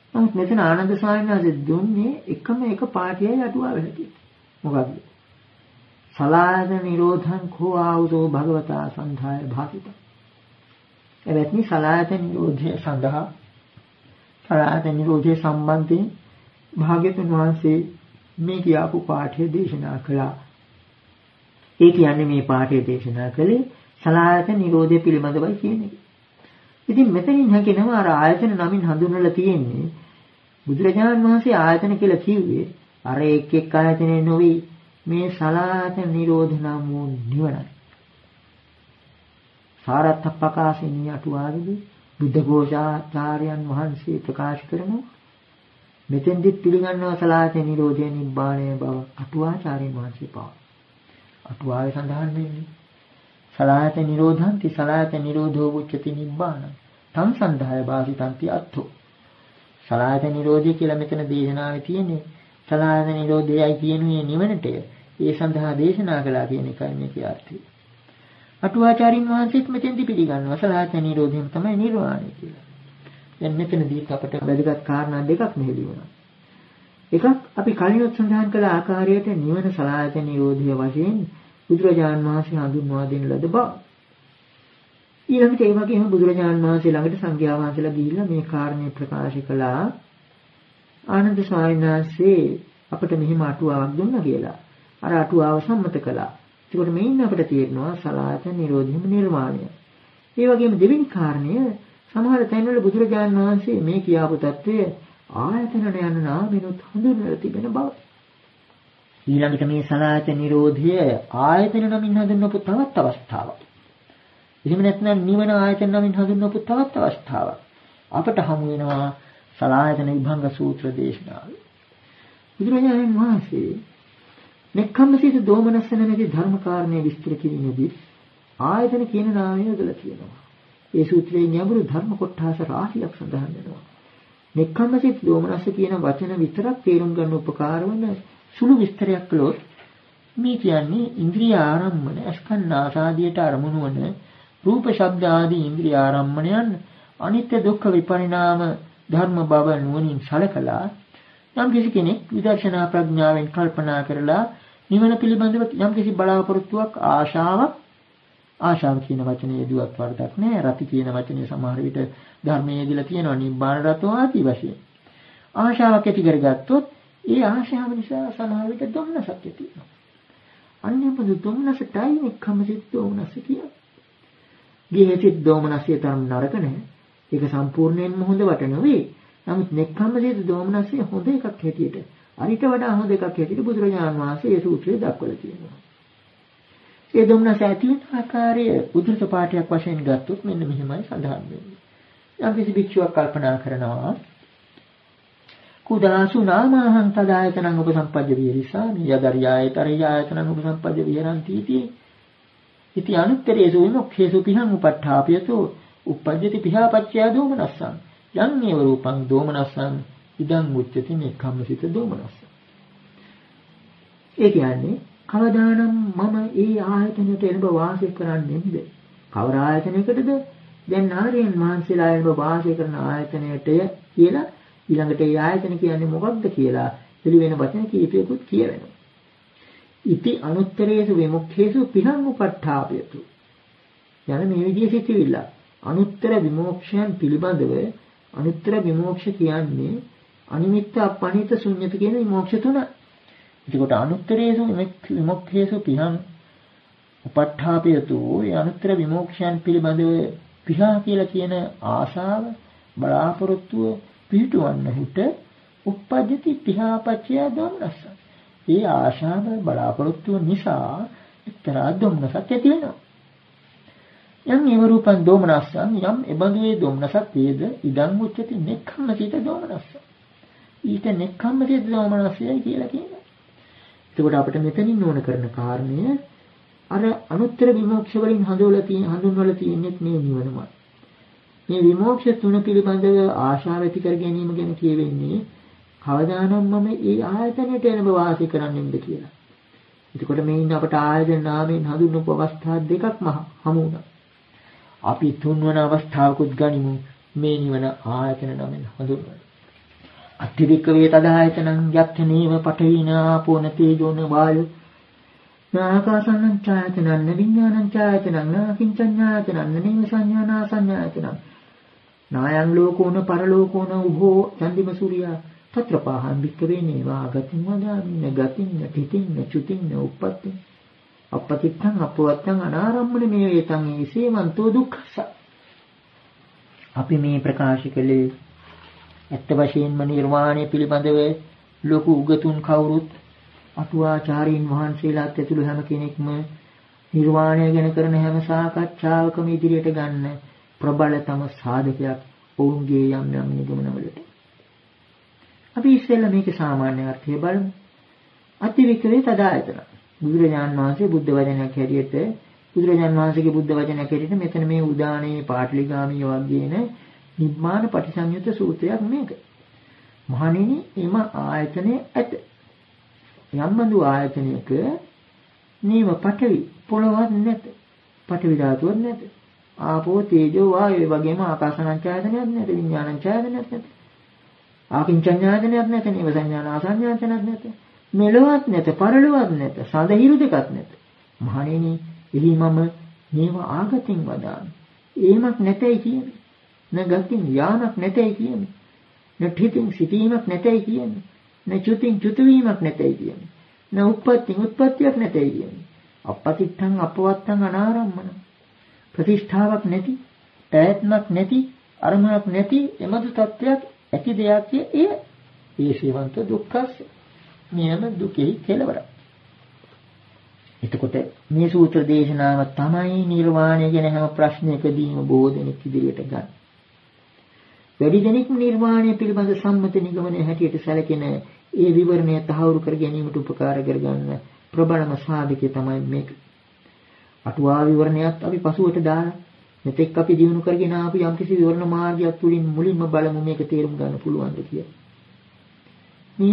නමුත් මෙතන ආනන්ද ස්වාමීන් වහන්සේ දුන්නේ එකම එක පාඨයයි අටුවාව හැටියට. මොකක්ද? සලායතන නිරෝධං කෝ ආවුදෝ භගවතා සන්ධාය භාසිතං. එවැනි සලායතන නිරෝධය සඳහා සලායතන නිරෝධය සම්බන්ධයෙන් භාග්‍යවතුන් වහන්සේ මේ කියාපු පාඨය දේශනා කළා. ඒ කියන්නේ මේ පාඨය දේශනා කළේ සලායතන නිරෝධය පිළිබඳවයි කියන එක. ඉතින් මෙතනින් හැකිනවා අර ආයතන නමින් හඳුන්වලා තියෙන්නේ බුදුරජාණන් වහන්සේ ආයතන කියලා කිව්වේ අර එක් එක් ආයතනෙ නොවේ මේ සලායතන නිරෝධ නම් වූ නිවනයි. සාරත්ථ ප්‍රකාශිනිය අටුවාවේදී බුද්ධ ഘോഷාචාර්යයන් වහන්සේ ප්‍රකාශ කරනවා මෙතෙන්දි පිළිගන්නවා සලායතන නිරෝධය නිබ්බාණය බව අටුවාචාර්යයන් වහන්සේ පාව. අටුවාවේ සඳහන් වෙන්නේ සලායතන නිරෝධන්ති සලායතන නිරෝධෝ උච්චති නිබ්බාණ තං සන්ධාය භාසිතන්ති අත්ථෝ. සලායතන නිරෝධය කියලා මෙතන දේශනාවේ තියෙන්නේ සලායතන නිරෝධයයි කියන්නේ නිවනටය. ඒ සඳහා දේශනා කළා කියන එකයි මේකේ අර්ථය. අටුවාචාරින් වහන්සේත් මෙතෙන්දි පිළිගන්නවා සලායතන නිරෝධයම තමයි නිර්වාණය කියලා. දැන් මෙතනදී අපට වැදගත් කාරණා දෙකක් මෙහෙලි වුණා. එකක් අපි කලිනුත් සඳහන් කළ ආකාරයට නිවන සලායතන නිරෝධය වශයෙන් බුදුරජාණන් වහන්සේ හඳුන්වා දෙන ලද බව. ඊළඟට ඒ වගේම බුදුරජාණන් වහන්සේ ළඟට සංඝයා වහන්සේලා ගිහිල්ලා මේ කාරණේ ප්‍රකාශ කළා. ආනන්ද ස්වාමීන් වහන්සේ අපිට මෙහිම අටුවාවක් දුන්නා කියලා. අර අටුවාව සම්මත කළා. ඒකට මේින් අපිට තේරෙනවා සලායතන නිරෝධයම නිර්වාණය. ඒ වගේම දෙවෙනි කාරණය සමහර තැන්වල බුදුරජාණන් වහන්සේ මේ කියාපු தත්වය ආයතන යන නාමෙනුත් හඳුන්වලා තිබෙන බව. ඊළඟට මේ සලායතන නිරෝධය ආයතන නමින් හඳුන්වපු තවත් අවස්ථාවක්. එහෙම නැත්නම් නිවන ආයතන නමින් හඳුන්වපු තවත් අවස්ථාවක්. අපට හමු වෙනවා සලායතන විභංග සූත්‍ර දේශනාවේ. බුදුරජාණන් වහන්සේ නෙක්ඛම්මසිත දෝමනස්ස නැමැති ධර්ම කාරණේ විස්තර කිරීමේදී ආයතන කියන නාමය යොදලා තියෙනවා. ඒ සූත්‍රයේ ගැඹුරු ධර්ම කොටස රාශියක් සඳහන් වෙනවා. නෙක්ඛම්මසිත දෝමනස්ස කියන වචන විතරක් තේරුම් ගන්න උපකාර වන සුළු විස්තරයක් කළොත් මේ කියන්නේ ඉන්ද්‍රිය ආරම්මන අස්කන්නාසාදියට අරමුණු වන රූප ශබ්ද ආදී ඉන්ද්‍රිය ආරම්මණයන් අනිත්‍ය දුක්ඛ විපරිණාම ධර්ම බව නුවණින් සැලකලා යම් කිසි කෙනෙක් විදර්ශනා ප්‍රඥාවෙන් කල්පනා කරලා නිවන පිළිබඳව යම් කිසි බලාපොරොත්තුවක් ආශාව කියන වචනේ යෙදුවත් වරදක් නෑ. රති කියන වචනේ සමහර විට ධර්මයේ යෙදලා තියෙනවා නිබ්බාන රතෝ ආදී වශයෙන්. ආශාවක් ඇති කරගත්තොත් ඒ ආශාව නිසා සමහර විට දුම්නසක් ඇති වෙනවා. අන්‍යපදු දුම්නසටයි නෙක්ඛම්මසිත දෝමනස කියන්නේ. ගිහෙසිත දෝමනසය තරම් නරක නැහැ. ඒක සම්පූර්ණයෙන්ම හොඳ වට නෙවෙයි. නමුත් නෙක්ඛම්මසිත දෝමනසය හොඳ එකක් හැටියට අරිට වඩා හොඳ එකක් හැටියට බුදුරජාණන් වහන්සේ ඒ සූත්‍රයේ දක්වලා තියෙනවා. ඒ දෝමනස ඇති වෙන ආකාරය උද්දෘත පාඨයක් වශයෙන් ගත්තොත් මෙන්න මෙහිමයි සඳහන් වෙන්නේ. යම් කිසි භික්ෂුවක් කල්පනා කරනවා කුදාසු නාමහං තදායතනං උපසම්පජ්ජ විහෙරිසාමි යදරියායතරයායතනං උපසම්පජ්ජ විහෙරಂತಿ ඉති අනුත්තරේසු විමුක්ඛේසු පිහං උපට්ඨාපයතෝ uppajjati පිහාපච්චය දෝමනස්සං යං ඒව රූපං දෝමනස්සං ඉදං උච්චති නෙක්ඛම්මසිත දෝමනස්ස. ඒ කියන්නේ කවදානම් මම ඒ ආයතනයට එළඹ වාසය කරන්නේද? කවර ආයතනයකටද? දැන් ආර්යයන් වහන්සේලා එළඹ වාසය කරන ආයතනයටය කියලා ඊළඟට ඒ ආයතන කියන්නේ මොකක්ද කියලා පිළිවෙන වචන කීපයකුත් කියවෙනවා. ඉති අනුත්තරේසු විමුක්ඛේසු පිහං උපට්ඨාපයතු. යන මේ විදිහේ සිතිවිල්ල. අනුත්තර විමෝක්ෂයන් පිළිබඳව අනුත්තර විමෝක්ෂ කියන්නේ අනිමිත්ත අපනිත ශුන්‍යත කියන විමෝක්ෂ තුන. එතකොට අනුත්තරේසු විමුක්ඛේසු පිහං උපට්ඨාපයතු. ඒ අනුත්තර විමෝක්ෂයන් පිළිබඳව පිහා කියලා කියන ආශාව බලාපොරොත්තුව පිහිටවන්නහුට uppajjati පිහාපච්චය දෝමනස්ස. ඒ ආශාව බලාපොරොත්තුව නිසා එක්තරා දෝමනසක් ඇති වෙනවා. යම් ඒව රූපං දෝමනස්සං යම් එබඳු ඒ දෝමනසක් වේද ඉදං උච්චති නෙක්ඛම්මසිත දෝමනස්ස. ඊට නෙක්ඛම්මසිත දෝමනස්සයයි කියලා කියනවා. එතකොට අපිට මෙතනින් ඕන කරන කාරණය අර අනුත්තර විමෝක්ෂ වලින් හඳුන්වලා තියෙන්නේ මේ නිවනමයි. මේ විමෝක්ෂ තුන පිළිබඳව ආශාව ඇති කර ගැනීම ගැන කියවෙන්නේ කවදානම් මම ඒ ආයතනයට එළඹ වාසය කරන්නෙම්ද කියලා. එතකොට මේ ඉන්න අපට ආයතන නාමයෙන් හඳුන්වපු අවස්ථා දෙකක්ම හමු වුණා. අපි තුන්වන අවස්ථාවකුත් ගනිමු මේ නිවන ආයතන නාමයෙන් හඳුන්වනවා. අත්‍තිවික්කවේ තදායතනං යත්තනේව පඨවින ආපෝන තේජෝන වායු නාකාසන්නං ඡායතනං විඥානං ඡායතනං කිංචඤ්ඤායතනං නේව සංඥානා සංඥායතනං නායං ලෝකෝන පරලෝකෝන උභෝ චන්දිම සූර්යා తత్ర පාහං වික්කවේ නේවා ගතින් වදාමින ගතින් තිතින් චුතින් උප්පත්ති අපපතිත්තං අපවත්තං අනාරම්මන මේ වේතං ඒසේවන්තෝ දුක්ඛස. අපි මේ ප්‍රකාශ කළේ ඇත්ත වශයෙන්ම නිර්වාණය පිළිබඳව ලොකු උගතුන් කවුරුත් අටුවාචාරීන් වහන්සේලාත් ඇතුළු හැම කෙනෙක්ම නිර්වාණය ගැන කරන හැම සාකච්ඡාවකම ඉදිරියට ගන්න ප්‍රබලතම සාධකයක් ඔවුන්ගේ යම් යම් නිගමනවලට. අපි ඉස්සෙල්ලා මේකේ සාමාන්‍ය අර්ථය බලමු. අතිවික්‍රේ තදායතන. බුදුරජාණන් වහන්සේ බුද්ධ වචනයක් හැටියට බුදුරජාණන් වහන්සේගේ බුද්ධ වචනයක් හැටියට මෙතන මේ උදානේ පාටලිගාමී වගේන නිබ්බාන පටිසංයුත සූත්‍රයක් මේක. මහණෙනි එම ආයතනයේ ඇත. යම්බඳු ආයතනයක නීම පඨවි පොළොවක් නැත. පඨවි ධාතුවක් නැත. ආපෝ තේජෝ වායෝ වගේම ආකාසානංචායතනයක් නැත. විඥානංචායතනයක් නැත. ආකින්චඤ්ඤායතනයක් නැත. නීව සංඥාන ආසඤ්ඤායතනයක් නැත. මෙලොවක් නැත. පරලොවක් නැත. සඳහිරු දෙකක් නැත. මහණෙනි එහි මම නීව ආගතින් වදාමි. එහෙමක් නැතයි කියන්නේ. න ගතින් යාමක් නැතයි කියන්නේ. න ठितिන් සිටීමක් නැතයි කියන්නේ. න චුතින් චුතවීමක් නැතයි කියන්නේ. න උප්පත්තින් උත්පත්තියක් නැතයි කියන්නේ. අපපතිත්තං අපවත්තං අනාරම්මන. ප්‍රතිෂ්ඨාවක් නැති, පැවැත්මක් නැති, අරමුණක් නැති එමතු තත්වයක් ඇති දෙයක් ඒ සේවන්ත දුක්ඛස්ස. නියම දුකෙහි කෙලවරක්. එතකොට මේ සූත්‍ර දේශනාව තමයි නිර්වාණය ගැන හැම ප්‍රශ්නයකදීම බොහෝ දෙනෙක් ඉදිරියට ගන්න. වැඩි දෙනෙක් නිර්වාණය පිළිබඳ සම්මත නිගමනයේ හැටියට සැලකෙන ඒ විවරණය තහවුරු කර ගැනීමට උපකාර කරගන්න ප්‍රබලම සාධකය තමයි මේක. අටුවා විවරණයත් අපි පසුවට දාලා මෙතෙක් අපි දිනු කරගෙන ආපු යම්කිසි විවරණ මාර්ගයක් තුලින් මුලින්ම බලමු මේක තේරුම් ගන්න පුළුවන්ද කියලා. මේ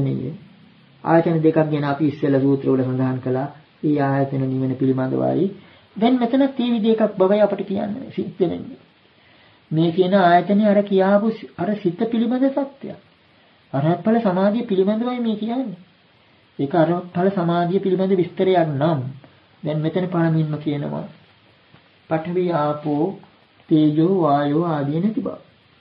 ආයතන දෙකක් ගැන අපි ඉස්සෙල්ලා සූත්‍රවල සඳහන් කළා. ඒ ආයතන නිවන පිළිබඳවයි. දැන් මෙතන තී විදිහක් බවයි අපිට කියන්නේ සිද්ධ වෙන්නේ. මේ කියන ආයතනේ අර කියාපු අර සිත පිළිබඳ සත්‍යයක්. අරහත්ඵල සමාධිය පිළිබඳවයි මේ කියන්නේ. ඒක අරහත්ඵල සමාධිය පිළිබඳ විස්තරයක් නම් දැන් මෙතන පළමින්ම කියනවා පඨවි ආපෝ තේජෝ වායෝ ආදී නැති බව.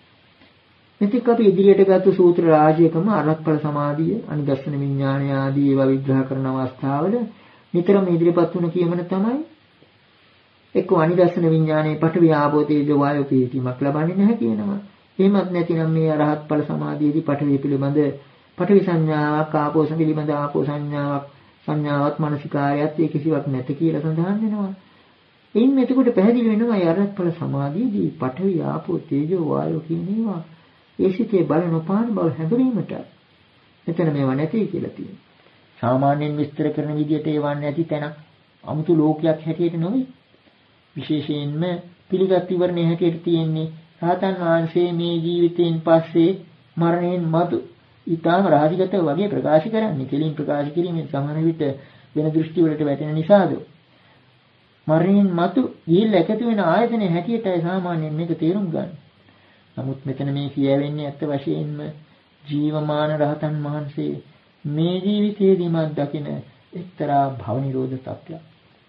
මෙතික අපි ඉදිරියට ගත්ත සූත්‍ර රාජ්‍යකම අරහත්ඵල සමාධිය අනිදස්සන විඥානය ආදී ඒවා විග්‍රහ කරන අවස්ථාවල නිතරම ඉදිරිපත් වුණ කියමන තමයි එක්ක අනිදස්සන විඥානයේ පඨවි ආපෝ තේජෝ වායෝ පිහිටීමක් ලබන්නේ නැහැ කියනවා. එහෙමත් නැතිනම් මේ අරහත් ඵල සමාධියේදී පඨවි පිළිබඳ පඨවි සංඥාවක් ආපෝ පිළිබඳ ආපෝ සංඥාවක් මානසිකාරයත් ඒ කිසිවක් නැත කියලා සඳහන් වෙනවා. එයින් එතකොට පැහැදිලි වෙනවා මේ අරහත් ඵල සමාධියේදී පඨවි ආපෝ තේජෝ වායෝ කියන ඒවා ඒ සිතේ බල නොපාන බව හැඟවීමට මෙතන මේවා නැති කියලා තියෙනවා. සාමාන්‍යයෙන් විස්තර කරන විදිහට ඒවා නැති තැන 아무තු ලෝකයක් හැටියට නොවේ. විශේෂයෙන්ම පිළිගත් විවරණය හැටියට තියෙන්නේ රහතන් වහන්සේ මේ ජීවිතයෙන් පස්සේ මරණයෙන් මතු ඊටාම රාජිගත වගේ ප්‍රකාශ කරන්නේ. කෙලින් ප්‍රකාශ කිරීමෙන් සමහර විට වෙන දෘෂ්ටි වලට වැටෙන නිසාද මරණයෙන් මතු ගිහිල්ලා එකතු වෙන ආයතනයේ හැටියටයි සාමාන්‍යයෙන් මේක තේරුම් ගන්න. නමුත් මෙතන මේ කියවෙන්නේ ඇත්ත වශයෙන්ම ජීවමාන රහතන් වහන්සේ මේ ජීවිතයේදීම දකින එක්තරා භව නිරෝධ තත්ත්වයක්.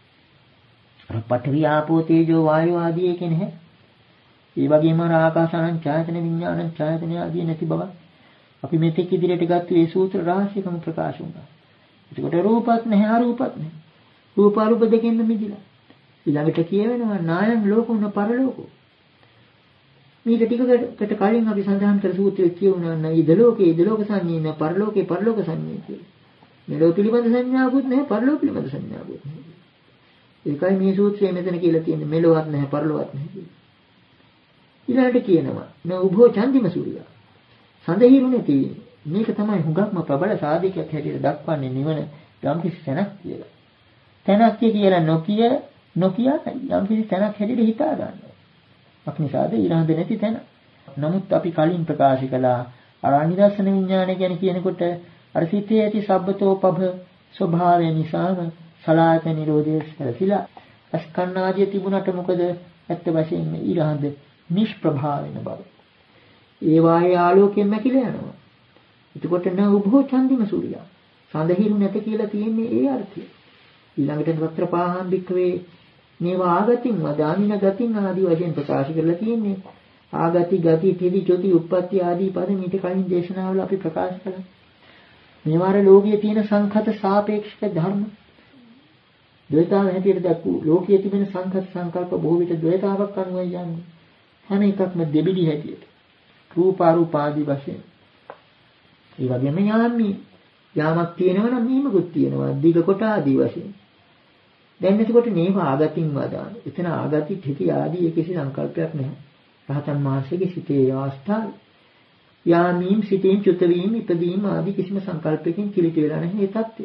පඨවි ආපෝ තේජෝ වායෝ ආදී එකේ නැහැ. ඒ වගේම ආකාසානං ඡායතන විඥානං ඡායතන ආදී නැති බව අපි මෙතෙක් ඉදිරියට ගත්ත මේ සූත්‍ර රාශියකම ප්‍රකාශ වුණා. ඒකට රූපත් නැහැ අරූපත් නැහැ. රූප අරූප දෙකෙන්ම මිදිලා. ඊළඟට කියවෙනවා නායං ලෝකෝන පරලෝකෝ. මේක ටිකකට කලින් අපි සඳහන් කළ සූත්‍රයේ කියවුණා නම් ඉද ලෝක සංඤේන පරලෝකේ පරලෝක සංඤේ කියලා. මෙලෝ පිළිබඳ සංඥාවකුත් නැහැ පරලෝක පිළිබඳ සංඥාවකුත් නැහැ. ඒකයි මේ සූත්‍රයේ මෙතන කියලා තියෙන්නේ මෙලොවක් නැහැ පරලොවක් නැහැ කියලා. ඊළඟට කියනවා නෝභෝ චන්දිම සූර්යා. සඳහිරු නැති මේක තමයි හුඟක්ම ප්‍රබල සාධකයක් හැටියට දක්වන්නේ නිවන යම්කිසි තැනක් කියලා. තැනක් කියලා නොකිය යම්කිසි තැනක් හැටියට හිතා ගන්නවා. අපනිසාද ඊළඟ නැති තැන. නමුත් අපි කලින් ප්‍රකාශ කළා අර අනිදර්ශන විඥානය ගැන කියනකොට අර සිතේ ඇති සබ්බතෝ පබ ස්වභාවය නිසාම සලායත නිරෝධය සැලසිලා අස්කන්නාදිය තිබුණට මොකද ඇත්ත වශයෙන්ම ඊළඟ නිෂ්ප්‍රභා වෙන බව. ඒ වායේ ආලෝකයෙන් මැකිලා යනවා. එතකොට න උභෝ චන්දිම සූර්යා. සඳහිරු නැත කියලා තියෙන්නේ ඒ අර්ථය. ඊළඟට වත්‍ර පාහම් භික්ඛවේ මේවා ආගතින් වදානින ගතින් ආදී වශයෙන් ප්‍රකාශ කරලා තියෙන්නේ. ආගති ගති තෙදි චොති උප්පත්ති ආදී පද මීට කලින් දේශනාවල අපි ප්‍රකාශ කළා. මේවාර ලෝකයේ තියෙන සංඛත සාපේක්ෂක ධර්ම ද්වේතාව හැටියට දක්වූ ලෝකයේ තිබෙන සංඛත සංකල්ප බොහෝ විට ද්වේතාවක් අනුවයි යන්නේ. හැම එකක්ම දෙබිඩි හැටියට. රූපාරූප ආදී වශයෙන්. ඒ වගේම යාමක් තියෙනවා නම් මීමකුත් තියෙනවා. දිග කොට ආදී වශයෙන්. දැන් එතකොට මේව ආගතින් වදාන. එතන ආගති තිති ආදී කිසි සංකල්පයක් නැහැ. රහතන් වහන්සේගේ සිතේ අවස්ථාව යාමීම් සිතෙන් චුත වීම ඉදීම ආදී කිසිම සංකල්පයකින් කිලිට වෙලා නැහැ මේ தත්ත්වය.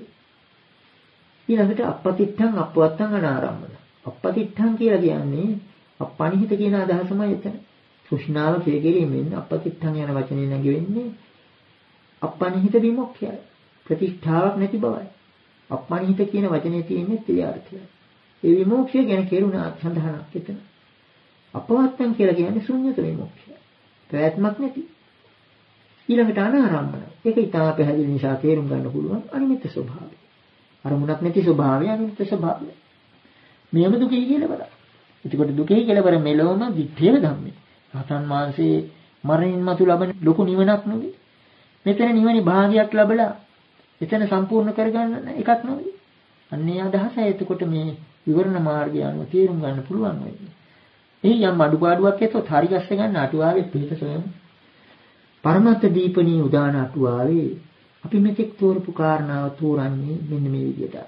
ඊළඟට අපපතිත්තං අපවත්තං අනාරම්මන. අපපතිත්තං කියලා කියන්නේ අපනිහිත කියන අදහසමයි එතන. සුෂ්ණාව කෙරෙමින් අපපතිත්තං යන වචනේ නැගෙන්නේ අපනිහිත විමුක්තියයි. ප්‍රතිෂ්ඨාවක් නැති බවයි. අපනිහිත කියන වචනේ තියෙන්නේ ඒ අර්ථයයි. ඒ විමුක්තිය ගැන කෙරුණා සඳහනක් එතන. අපවත්තං කියලා කියන්නේ ශුන්‍යත විමුක්තිය. ප්‍රයත්නක් නැති. ඊළඟට අනාරම්මන. ඒක ඊටා පැහැදිලි නිසා තේරුම් ගන්න පුළුවන් අනිමිත්ත ස්වභාවය. අරමුණක් නැති ස්වභාවය අනිමිත්ත ස්වභාවය. මේව දුකයි කියලා බලන්න. එතකොට දුකයි කියලා බර මෙලොවම විත්‍ය ධම්මේ. රහතන් වහන්සේ මරණින් මතු ලබන ලොකු නිවනක් නෙවෙයි. මෙතන නිවනේ භාගයක් ලැබලා එතන සම්පූර්ණ කරගන්න එකක් නෙවෙයි. අන්නේ අදහසයි එතකොට මේ විවරණ මාර්ගය අනුව තේරුම් ගන්න පුළුවන් වෙන්නේ. එහි යම් අඩුපාඩුවක් ඇතොත් හරි ගැස්ස ගන්න අටුවාවේ පිළිත සොයමු. පරමත්ත දීපණී උදාන අටුවාවේ අපි මෙතෙක් තෝරපු කාරණාව තෝරන්නේ මෙන්න මේ විදිහට.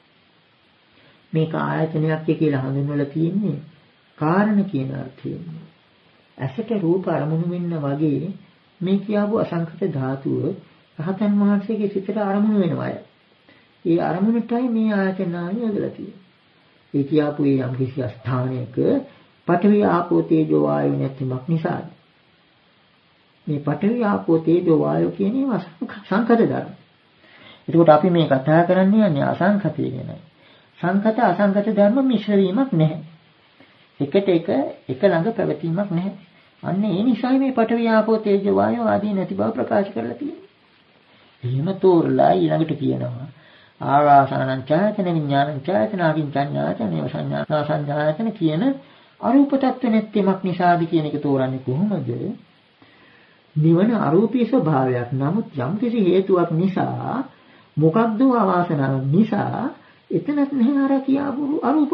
මේක ආයතනයක් කියලා හඳුන්වලා තියෙන්නේ කාරණ කියන අර්ථයෙන්. ඇසට රූප අරමුණු වෙන්න වගේ මේ කියවු අසංඛත ධාතුව රහතන් වහන්සේගේ සිතට අරමුණු වෙනවාය. ඒ අරමුණටයි මේ ආයතනාව යොදලා තියෙන්නේ. ඒ කියවු යම් කිසි ස්ථානයක පඨවි ආපෝ තේජෝ වායෝ නැතිමක් නිසාද. මේ පඨවි ආපෝ තේජෝ වායෝ කියන ඒවා සංඛත ධර්ම. ඒකට අපි මේ කතා කරන්නේ යන්නේ අසංඛතය ගැනයි. සංඛත අසංඛත ධර්ම මිශ්‍ර වීමක් නැහැ. එකට එක ළඟ පැවතීමක් නැහැ. අන්න ඒ නිසා මේ පඨවි ආපෝ තේජෝ වායෝ ආදී නැති බව ප්‍රකාශ කරලා තියෙනවා. එහෙම තෝරලා ඊළඟට කියනවා ආවාසනං ඡායතන විඥානං ඡායතන අවිඥායතන සංඥා සංඥායතන කියන අරූප තත්ත්ව නැතිමක් නිසාද කියන එක තෝරන්නේ කොහොමද? නිවන අරූපී ස්වභාවයක්. නමුත් යම් කිසි හේතුවක් නිසා මොකක්ද අවාසනාවක් නිසා එතනත් නැහැ අර කියාපු අරූප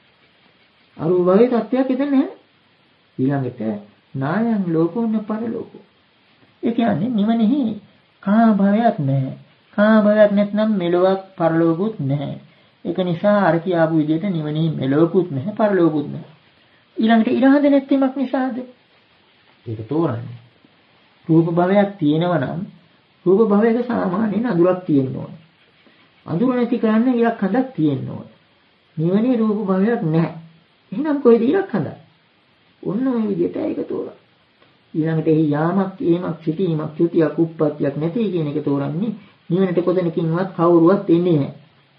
භවයේ තත්ත්වයක් එතන නැහැ. ඊළඟට නායං ලෝකෝන පරලෝකෝ. ඒ කියන්නේ නිවනෙහි කාම භවයක් නැහැ. කාම භවයක් නැත්නම් මෙලොවක් පරලෝකුත් නැහැ. ඒක නිසා අර කියාපු විදිහට නිවනෙහි මෙලොවකුත් නැහැ පරලෝකුත් නැහැ. ඊළඟට ඉරහඳ නැතිමක් නිසාද? ඒක තෝරන්නේ. රූප භවයක් තියෙනවා නම් රූප භවයක සාමාන්‍යයෙන් අඳුරක් තියෙන්න ඕන. අඳුර නැති කරන්න ඉලක්ක හඳක් තියෙන්න ඕන. නිවනේ රූප භවයක් නැහැ. එහෙනම් කොහෙද ඉලක්ක හඳ? ඔන්න ඔය විදිහට ඒක තෝරන්න. ඊළඟට එහි යාමක්, ඒමක්, සිටීමක්, චුතියක්, උප්පත්තියක් නැති කියන එක තෝරන්නේ නිවනට කොතනකින්වත් කවුරුවත් එන්නේ නැහැ.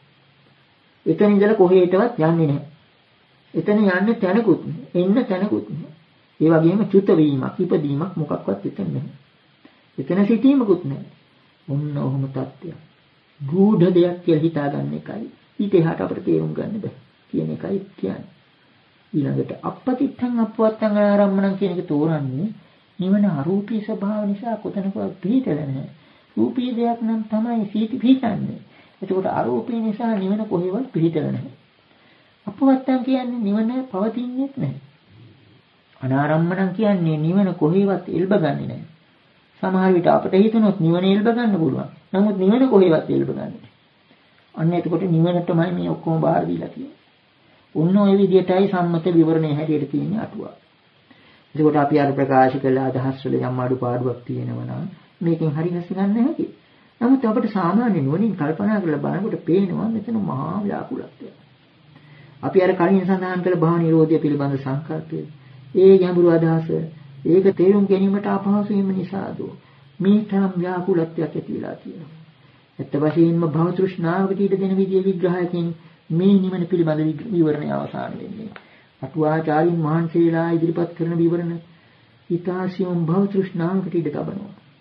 එතන ඉඳලා කොහේටවත් යන්නේ නැහැ. එතන යන්න තැනකුත් එන්න තැනකුත් නැහැ. ඒ වගේම චුත වීමක්, ඉපදීමක් මොකක්වත් එතන නැහැ. එතන සිටීමකුත් නැහැ. ඔන්න ඔහොම තත්ත්වයක්. ගූඪ දෙයක් කියලා හිතාගන්න එකයි ඊට එහාට අපිට තේරුම් ගන්න බෑ කියන එකයි කියන්නේ. ඊළඟට අපපතිත්තං අපවත්තං ආරම්මණං කියන එක තෝරන්නේ නිවන අරූපී ස්වභාව නිසා කොතනකවත් පිළිතල නැහැ. රූපී දෙයක් නම් තමයි සීටි පිළිතන්නේ. එතකොට අරූපී නිසා නිවන කොහෙවත් පිළිතල නැහැ. අපවත්තං කියන්නේ නිවන පවතින්නේ නැහැ. අනාරම්මණං කියන්නේ නිවන කොහෙවත් එල්බගන්නේ නැහැ. සමහර විට අපිට හිතුනොත් නිවන එල්බ ගන්න පුළුවන්. නමුත් නිවන කොහෙවත් එල්බ ගන්න නැහැ. අන්න එතකොට නිවනටමයි මේ ඔක්කොම බාර දීලා තියෙන්නේ. ඔන්න ඔය විදිහටයි සම්මත විවරණය හැටියට තියෙන්නේ අටුවා. එතකොට අපි අර ප්‍රකාශ කළ අදහස් වල යම් අඩුපාඩුවක් තියෙනවා නම් මේකෙන් හරි ගැස ගන්න හැකියි. නමුත් අපිට සාමාන්‍ය නුවණින් කල්පනා කරලා බලනකොට පේනවා මෙතන මහා ව්‍යාකූලත්වයක්. අපි අර කලින් සඳහන් කළ භව නිරෝධය පිළිබඳ සංකල්පය ඒ ගැඹුරු අදහස ඒක තේරුම් ගැනීමට අපහසු වීම නිසාද මේ තරම් ව්‍යාකූලත්වයක් ඇති වෙලා තියෙනවා. ඇත්ත වශයෙන්ම භව තෘෂ්ණාවකට ඉඩ දෙන විදිය විග්‍රහයකින් මේ නිවන පිළිබඳ විවරණය අවසන් වෙන්නේ. අටුවාචාරින් වහන්සේලා ඉදිරිපත් කරන විවරණ ඊතාසියම් භව තෘෂ්ණාවකට ඉඩ තබනවා.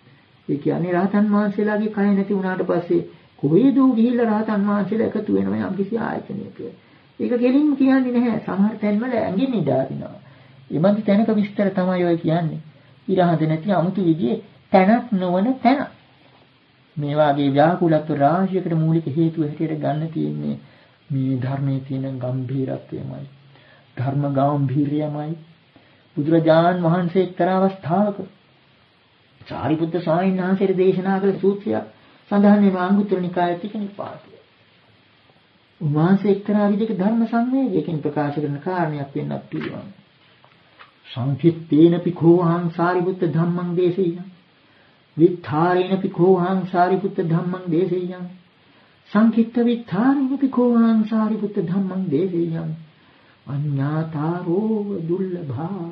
ඒ කියන්නේ රහතන් වහන්සේලාගේ කය නැති වුණාට පස්සේ කොහේදෝ ගිහිල්ලා රහතන් වහන්සේලා එකතු වෙනවා යම් කිසි ආයතනයක. ඒක කෙලින්ම කියන්නේ නැහැ. සමහර තැන්වල ඇඟින් නිදාරිනවා. ඒ බඳු තැනක විස්තර තමයි ඔය කියන්නේ. ඉරහඳ නැති අමුතු විදිහේ තැනක් නොවන තැන. මේ වාගේ ව්‍යාකූලත්ව රාශියකට මූලික හේතුව හැටියට ගන්න තියෙන්නේ මේ ධර්මයේ තියෙන ගැඹීරත්වයමයි. ධර්ම ගැඹීරයමයි. බුදුරජාණන් වහන්සේ එක්තරා අවස්ථාවක සාරිපුත්ත ස්වාමීන් වහන්සේට දේශනා කළ සූත්‍රයක් සඳහන් වෙනවා අංගුත්තර නිකායේ තික නිපාතය. උන්වහන්සේ එක්තරා විදිහක ධර්ම සංවේගයකින් ප්‍රකාශ කරන කාරණයක් වෙන්නත් පුළුවන්. සංකිට්ඨේන පිඛෝහං සාරිපුත්ත ධම්මං දේශේයං විත්ථාරේන පිඛෝහං සාරිපුත්ත ධම්මං දේශේයං සංකිට්ඨ විත්ථාරේන පිඛෝහං සාරිපුත්ත ධම්මං දේශේයං අඤ්ඤාතාරෝ දුර්ලභා.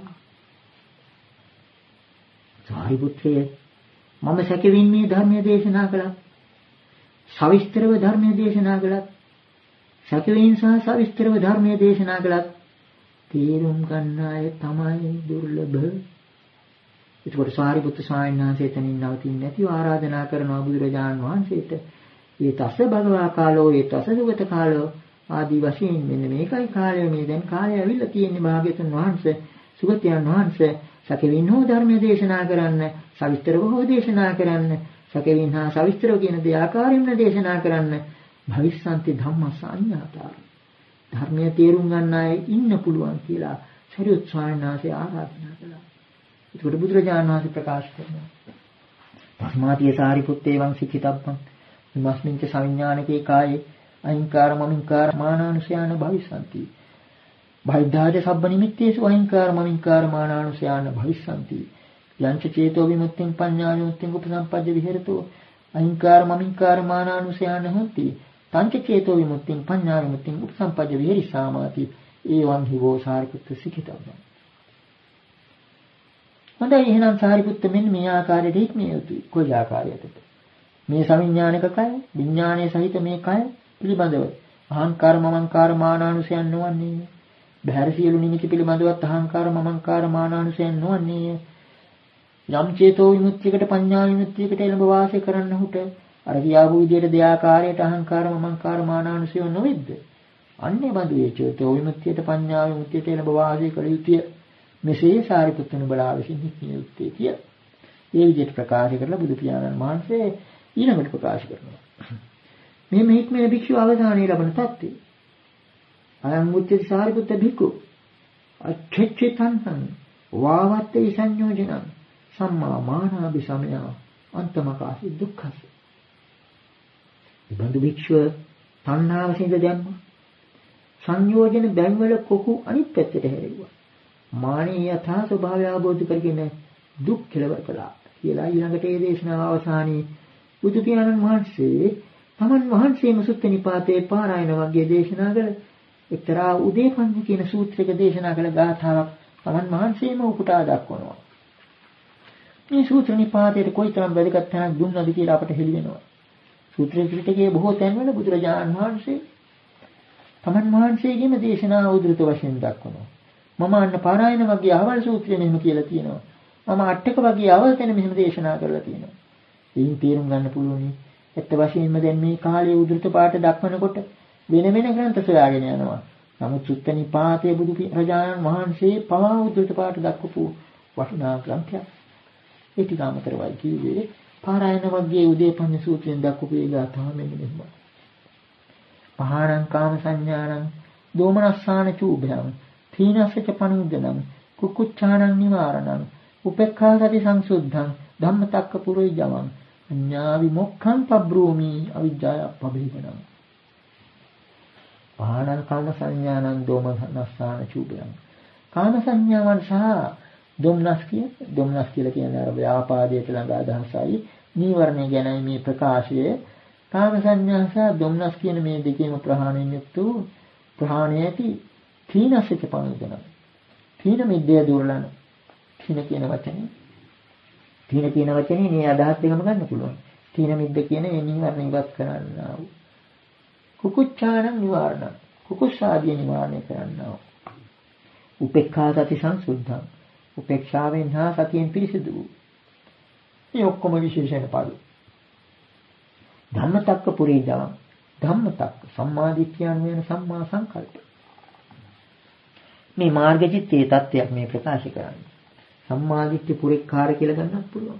සාරිපුත්‍රය මම සැකෙමින් මේ ධර්මයේ දේශනා කළා. සවිස්තරව ධර්මයේ දේශනා කළා. සැකෙමින් සහ සවිස්තරව ධර්මයේ දේශනා කළා. තේරුම් ගන්න අය තමයි දුර්ලභ. ඒකෝට සාරිපුත්‍ර ස්වාමීන් වහන්සේ එතනින් නවතින්නේ නැතිව ආරාධනා කරනවා බුදුරජාණන් වහන්සේට. "ඒ තස්ස භගවා කාලෝ, ඒ තස්ස සුගත කාලෝ" ආදී වශයෙන් මෙන්න මේකයි කාලය. මේ දැන් කාලය ඇවිල්ලා තියෙන්නේ භාග්‍යවතුන් වහන්සේ, සුගතයන් වහන්සේ සැකෙමින් හෝ ධර්මයේ දේශනා කරන්න, සවිස්තරව හෝ දේශනා කරන්න, සැකෙමින් හා සවිස්තරව කියන දේ ආකාරයෙන්ම දේශනා කරන්න. භවිස්සන්ති ධම්මස්ස අඤ්ඤාතා. ධර්මයේ තේරුම් ගන්න අය ඉන්න පුළුවන් කියලා සරියුත් ස්වාමීන් වහන්සේ ආරාධනා කළා. ඒකට බුදුරජාණන් වහන්සේ ප්‍රකාශ කරනවා. පස්මාතිය සාරිපුත්තේ වං සික්ඛිතබ්බං විමස්මින්ච සංඥානකේ කායේ අහිංකාර මමින්කාර මානානුසයාන භවිස්සන්ති. බයිද්ධාජ සබ්බ නිමිත්තේසු අහිංකාර මමින්කාර මානානුසයාන භවිස්සන්ති. යංච චේතෝ විමුක්තිං පඤ්ඤා විමුක්තිං උපසම්පජ්ජ විහෙරතෝ අහිංකාර මමින්කාර මානානුසයාන හොಂತಿ. තංච චේතෝ විමුක්තිං පඤ්ඤා විමුක්තිං උපසම්පජ්ජ විහෙරිසාමාති. ඒවං හිවෝ සාරිපුත්ත සික්ඛිතබ්බං. හොඳයි, එහෙනම් සාරිපුත්ත මෙන්න මේ ආකාරයට හික්මිය යුතුයි. කොයි ආකාරයකටද? මේ සවිඥානික කය, විඥානයේ සහිත මේ කය පිළිබඳව අහංකාර මමංකාර මානානුසයන් නොවන්නේ. බහැර සියලු නිමිති පිළිබඳවත් අහංකාර මමංකාර මානානුසයන් නොවන්නේ. යම් චේතෝ විමුක්තියකට පඤ්ඤා විමුක්තියකට එළඹ වාසය කරන්නහුට අර කියාවු විදියට දෙආකාරයට අහංකාර මමංකාර මානානුසය නොවෙද්ද? අන්නේ බඳු ඒ චේතෝ විමුක්තියට පඤ්ඤා විමුක්තියට එළඹ වාසය කළ යුතුය. මෙසේ සාරිපුත්තුන් බලා විසින් හික්මිය යුත්තේ කිය. ඒ විදිහට ප්‍රකාශ කරලා බුදු පියාණන් වහන්සේ ඊළඟට ප්‍රකාශ කරනවා. මේ හික්මේ භික්ෂුව අවධානය ලබන තත්ත්වය. අයං මුච්චේ සාරිපුත්ත භික්ඛු අච්චච්චතං වාවත්තේ සංයෝජනං සම්මා මානාභි සමය අන්තමකාසි දුක්ඛස. ඉබඳු භික්ෂුව තණ්හාව සිඳ දැම්මා. සංයෝජන බැංවල කොහු අනිත් පැත්තට හැරෙව්වා. මානීය යථා ස්වභාවය අවබෝධ කරගෙන දුක් කෙලවර කළා කියලා ඊළඟට ඒ දේශනාව අවසානයේ බුදු පියාණන් වහන්සේ තමන් වහන්සේම සුත්ත නිපාතේ පාරායන වර්ගයේ දේශනා කළ එක්තරා උදේපඤ්ඤ කියන සූත්‍රයක දේශනා කළ ගාථාවක් තමන් වහන්සේම උපුටා දක්වනවා. මේ සූත්‍ර නිපාතයේ කොයිතරම් වැදගත් තැනක් දුන්නද කියලා අපට හෙළි වෙනවා. සූත්‍ර ත්‍රිපිටකයේ බොහෝ තැන්වල බුදුරජාණන් වහන්සේ තමන් වහන්සේගේම දේශනා උද්දෘත වශයෙන් දක්වනවා. මම අන්න පාරායන වගේ අහවල් සූත්‍රය මෙහෙම කියලා තියෙනවා. මම අටක වගේ අවල් තැන මෙහෙම දේශනා කරලා තියෙනවා. එයින් තේරුම් ගන්න පුළුවනි. ඇත්ත වශයෙන්ම දැන් මේ කාලයේ උද්දෘත පාඨ දක්වනකොට වෙන වෙන ග්‍රන්ථ සොයාගෙන යනවා. නමුත් සුත්ත නිපාතයේ බුදු රජාණන් වහන්සේ පවා උද්දෘත පාඨ දක්වපු වටිනා ග්‍රන්ථයක්. ඒ ටික අමතරවයි කිව්වේ පාරායන වගේ උදේපඤ්ඤ සූත්‍රයෙන් දක්වපු ඒ ගාථාව මෙන්න මෙහෙම. පහාණං කාම සංඥාණං දෝමනස්සාන චූභයං තීනස්සච පනුද්දනං කුකුච්ඡාණං නිවාරණං උපේක්ඛා සති සංසුද්ධං ධම්මතක්ක පුරේජවං අඤ්ඤා විමුක්ඛං පබ්‍රෝමි අවිජ්ජාය පබේවණං. පහාණං කාම සංඥාණං දෝමනස්සාන චූභයං. කාම සංඥාවන් සහ දොම්නස් කියලා කියන්නේ අර ව්‍යාපාදයට ළඟ අදහසයි. නීවරණය ගැනයි මේ ප්‍රකාශය. කාම සංඥා සහ දොම්නස් කියන මේ දෙකේම ප්‍රහාණයෙන් යුක්ත වූ ප්‍රහාණය ඇති තීනස්සච පනුද්දනං. තීන මිද්දේ දුර්ලන. තීන කියන වචනේ මේ අදහස් දෙකම ගන්න පුළුවන්. තීන මිද්ද කියන මේ නීවරණ ඉවත් කරන්නා වූ. කුකුච්ඡාණං නිවාරණ. කුකුස්සාදී නිවාරණය කරන්නා වූ. උපේක්ඛා සති සංසුද්ධං. උපේක්ෂාවෙන් හා සතියෙන් පිරිසිදු වූ. මේ ඔක්කොම විශේෂණ පද. ධම්මතක්ක පුරේජාම් ධම්මතක්ක සම්මාදිට්ඨියන් වෙන සම්මා සංකල්ප. මේ මාර්ගචිත්තේ தත්වයක් මේ ප්‍රකාශ කරන්නේ. සම්මාදිට්ඨි පුරේක්කාර කියලා ගන්නත් පුළුවන්.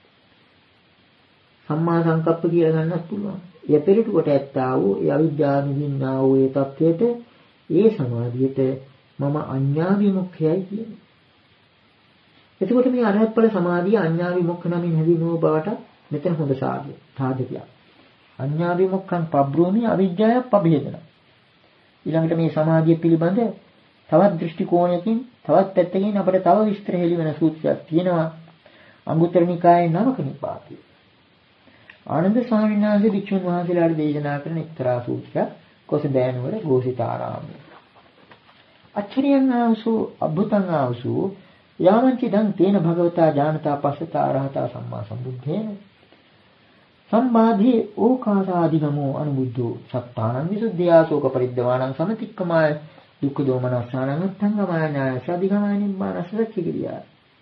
සම්මා සංකප්ප කියලා ගන්නත් පුළුවන්. ඒ පෙරට කොට ඇත්තා වූ ඒ අවිද්‍යාව නිවින්නා වූ ඒ தත්වයට ඒ සමාධියට මම අඤ්ඤා විමුක්ඛයයි කියන්නේ. එතකොට මේ අරහත් ඵල සමාධිය අඤ්ඤා විමුක්ඛ නමින් හැදිනව බවට මෙතන හොඳ සාධකයක්. අඤ්ඤා විමුක්ඛං පබ්‍රෝමි අවිද්‍යාව පබේදන. ඊළඟට මේ සමාධිය පිළිබඳ තවත් දෘෂ්ටි කෝණයකින් තවත් පැත්තකින් අපිට තව විස්තර හෙළි වෙන සූත්‍රයක් තියෙනවා. අංගුත්තර නිකායේ නවක නිපාතේ. ආනන්ද ස්වාමීන් වහන්සේ වික්ෂුන් වහන්සේලාට දේශනා කරන එක්තරා සූත්‍රයක් කොසඹෑනුවර ගෝසිතාරාමයේ. අච්චරියං ආවසෝ අබ්බුතං ආවසෝ යාමංචි දං තේන භගවතා ඥානතා පස්සතා අරහතා සම්මා සම්බුද්ධේන සම්මාධි ඕකාසාදිගමෝ අනුබුද්ධෝ සත්තානං විසුද්ධියාසෝක පරිද්දවාණං සමතික්කමාය දුක්ඛ දෝමනස්සානං උත්තංගමාය ඥාය සදිගමාය නිබ්බානස්ස සච්චිකිරියා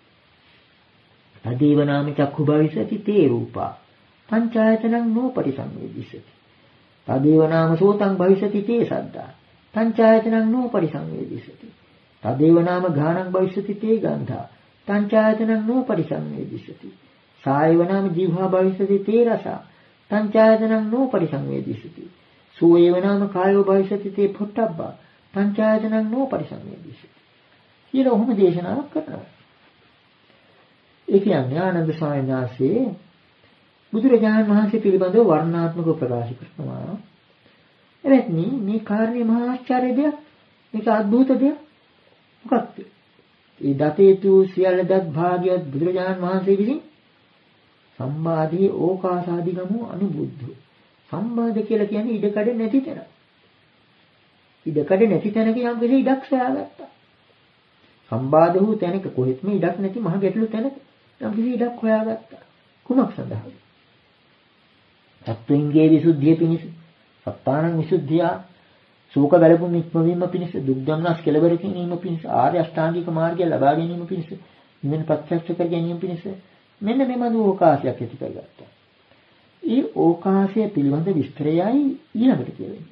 තදේව නාම චක්ඛු භවිසති තේ රූපා පංචායතනං නෝපරිසංවේදිසති තදේව නාම සෝතං භවිසති තේ සද්දා පංචායතනං නෝපරිසංවේදිසති තදේව නාම ඝානං භවිසති තේ ගන්ධා පංචායතනං නෝපරිසංවේදිසති සායව නාම ජීවහා භවිසති තේ රස පංචායතනං නෝපරිසංවේදිසති සෝයව නාම කායෝ භවිසති තේ පොට්ටබ්බා පංචායතනං නෝපරිසංවේදිසති කියලා ඔහොම දේශනාවක් කරනවා. ඒ කියන්නේ ආනන්ද ස්වාමීන් වහන්සේ බුදුරජාණන් වහන්සේ පිළිබඳව වර්ණාත්මකව ප්‍රකාශ කරනවා. එවත්නි මේ කාර්ය මහා ආශ්චර්ය දෙයක්, මේක අద్భుත දෙයක්. මොකක්ද? ඒ දතේතු සියල්ල දත් භාග්‍යවත් බුදුරජාණන් වහන්සේ විසින් සම්බාධි ඕකාසාදිගමෝ අනුබුද්ධෝ. සම්බාධ කියලා කියන්නේ ඉඩකඩ නැති තැන. ඉඩකඩ නැති තැනක යම් කිසි ඉඩක් සොයාගත්තා. සම්බාධ වූ තැනක කොහෙත්ම ඉඩක් නැති මහ ගැටළු තැනක යම් කිසි ඉඩක් හොයාගත්තා. කුමක් සඳහාද? සත්වයන්ගේ විසුද්ධිය පිණිස, සත්තානං විසුද්ධිය, ශෝක වැළපුම් ඉක්මවීම පිණිස, දුක් දුම්නස් කෙලවර කිරීම පිණිස, ආර්ය අෂ්ටාංගික මාර්ගය ලබා ගැනීම පිණිස, නිවන ප්‍රත්‍යක්ෂ කර ගැනීම පිණිස මෙන්න මේ බඳු ඕකාශයක් ඇති කරගත්තා. ඒ ඕකාශය පිළිබඳ විස්තරයයි ඊළඟට කියවෙන්නේ.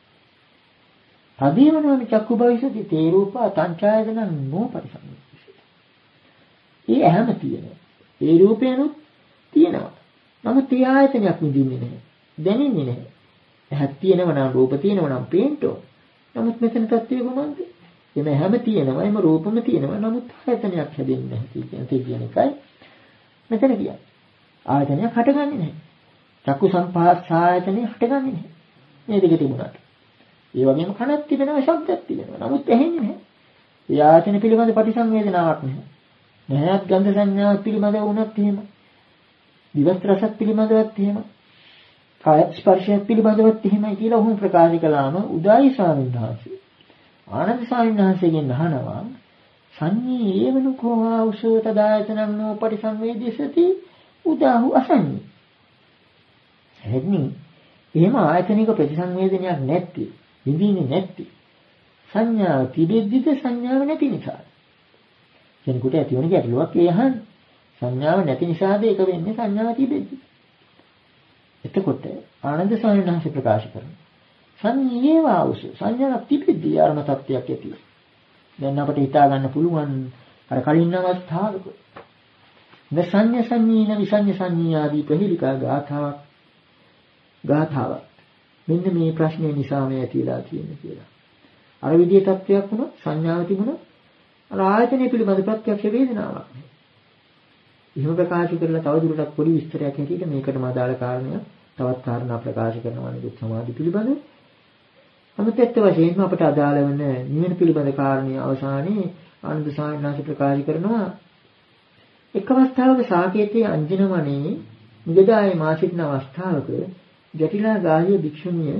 තදේවනාමි චක්කු භවිසති තේ රූපා පංචායතනං නෝපරිසංවේදිසති. ඒ ඇහැම තියෙනවා. ඒ රූපේනොත් තියෙනවා. නමුත් ඒ ආයතනයක් නිදින්නේ නැහැ. දැනෙන්නේ නැහැ. ඇහක් තියෙනවා නම් රූප තියෙනවා නම් පේන්ටෝ. නමුත් මෙතන තත්ත්වය කොහොමද? එමෙ හැම තියෙනවා, එම රූපම තියෙනවා. නමුත් ආයතනයක් හැදෙන්නේ නැහැ කියන එකයි මෙතන කියන්නේ. ආයතනයක් හටගන්නේ නැහැ. චක්කු සම්පස්ස ආයතනෙ හටගන්නේ නැහැ. මේ දෙක තිබුණාට. ඒ වගේම කනක් තිබෙනවා, ශබ්දයක් තිබෙනවා. නමුත් ඇහෙන්නේ නැහැ. ඒ ආයතන පිළිබඳ ප්‍රතිසංවේදනාවක් නැහැ. නැහත් ගන්ධ සංඥාවක් පිළිබඳව වුණත් එහෙම. දිවස් රසක් පිළිබඳවත් එහෙම. කාය ස්පර්ශයක් පිළිබඳවත් එහෙමයි කියලා ඔහුම ප්‍රකාශ කළාම උදායි ස්වාමීන් වහන්සේ ආනන්ද ස්වාමීන් වහන්සේගෙන් අහනවා සංඤී ඒවනුකෝ ආවසෝ තදායතනං නෝ පරිසංවේදිසති උදාහු අසංඤී. එහෙනම් එහෙම ආයතනික ප්‍රතිසංවේදනයක් නැති, විඳින්නේ නැති සංඥාව තිබෙද්දිද සංඥාව නැති නිසා. කෙනෙකුට ඇති වෙන ගැටලුවක් ඒ අහන්නේ. සංඥාව නැති නිසාද ඒක වෙන්නේ සංඥාව තිබෙද්දි. එතකොට ආනන්ද ස්වාමීන් වහන්සේ ප්‍රකාශ කරනවා සංඤේව ආවස සංඥාවක් තිබෙද්දි ආරම තත්ත්වයක් ඇති. දැන් අපිට හිතා ගන්න පුළුවන් අර කලින් අවස්ථාවක නසඤ්ඤ සංඤීන විසඤ්ඤ සංඤී ආදී ප්‍රහේලිකා ගාථාවක් මෙන්න මේ ප්‍රශ්නේ නිසා මේ ඇතිලා තියෙන්නේ කියලා. අර විදිහේ තත්ත්වයක් වුණොත් සංඥාව තිබුණොත් අර ආයතනය පිළිබඳ ප්‍රත්‍යක්ෂ වේදනාවක් නෑ. එහෙම ප්‍රකාශ කරලා තවදුරටත් පොඩි විස්තරයක් හැටියට මේකටම අදාළ කාරණයක් තවත් කාරණා ප්‍රකාශ කරනවා නේද සමාධි පිළිබඳ. නමුත් ඇත්ත වශයෙන්ම අපට අදාළ වෙන නිවන පිළිබඳ කාරණේ අවසානයේ ආනන්ද ස්වාමීන් වහන්සේ ප්‍රකාශ කරනවා එක් අවස්ථාවක සාකේතයේ අංජනවනේ නිගදායේ මාසිකන අවස්ථාවක ජටිලා ගාහිය භික්ෂුණිය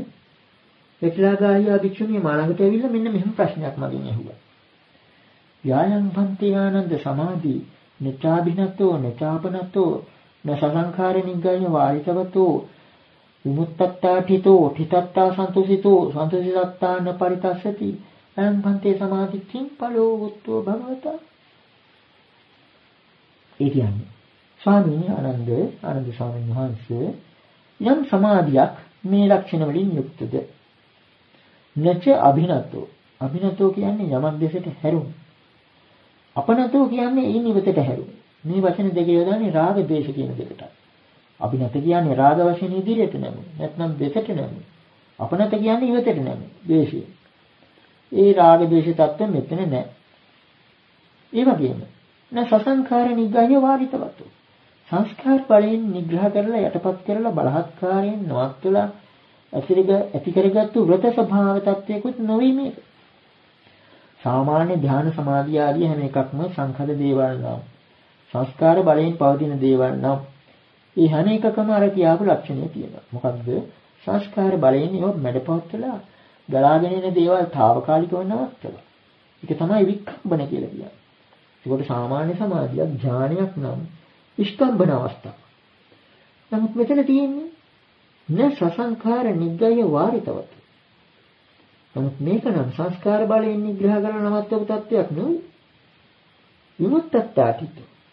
මාළඟට ඇවිල්ලා මෙන්න මෙහෙම ප්‍රශ්නයක් මගෙන් ඇහුවා. යායන් පන්ති ආනන්ද සමාධි නිචාබිනතෝ නචාපනතෝ නසංඛාර නිග්ගය වාරිතවතෝ විමුක්තත්තාඨිතෝඨිතත්තා සන්තුසිතෝ සන්තුසිතත්තාන පරිතස්සති අයං පන්තේ සමාධිච්ඡින් පලෝ වුත්තෝ භගවතා. ඒ කියන්නේ ස්වාමීනි ආනන්ද ස්වාමීන් වහන්සේ යම් සමාධියක් මේ ලක්ෂණ වලින් යුක්තද? නච අභිනතෝ කියන්නේ යමක් දෙසට හැරුණු. අපනතෝ කියන්නේ ඒ නිවතට හැරුණු. මේ වචන දෙක යොදන්නේ රාග ද්වේෂ කියන දෙකට. අභිනත කියන්නේ රාග වශයෙන් ඉදිරියට නැමු. නැත්නම් දෙසට නැමු. අපනත කියන්නේ ඉවතට නැමු. ද්වේෂය. ඒ රාග ද්වේෂ තත්ත්ව මෙතන නැහැ. ඒ වගේම සසංඛාර නිග්‍රහය වාරිතවතු. සංස්කාර බලයෙන් නිග්‍රහ කරලා යටපත් කරලා බලහත්කාරයෙන් නවත්වලා ඇති කරගත්තු වෘත ස්වභාව තත්වයකුත් නොවේ මේක. සාමාන්‍ය ධ්‍යාන සමාධිය ආදී හැම එකක්ම සංඛද දේවල් නම් සංස්කාර බලයෙන් පවතින දේවල් නම් ඒ හැම එකකම අර කියාපු ලක්ෂණය තියෙනවා. මොකක්ද? සංස්කාර බලයෙන් ඒව මැඩපවත්වලා ගලාගෙන එන දේවල් తాවකාලිකව නවත්තලා. ඒක තමයි වික්ඛම්බන කියලා කියන්නේ. ඒකට සාමාන්‍ය සමාධියක් ඥානයක් නම් විස්කම්බන අවස්ථාව. නමුත් මෙතන තියෙන්නේ න සසංඛාර නිග්‍රහය වාරිතවත්. නමුත් මේක නම් සංස්කාර බලයෙන් නිග්‍රහ කරන නවත්තපු තත්වයක් නෙවෙයි. විමුක්තත්වාටිත.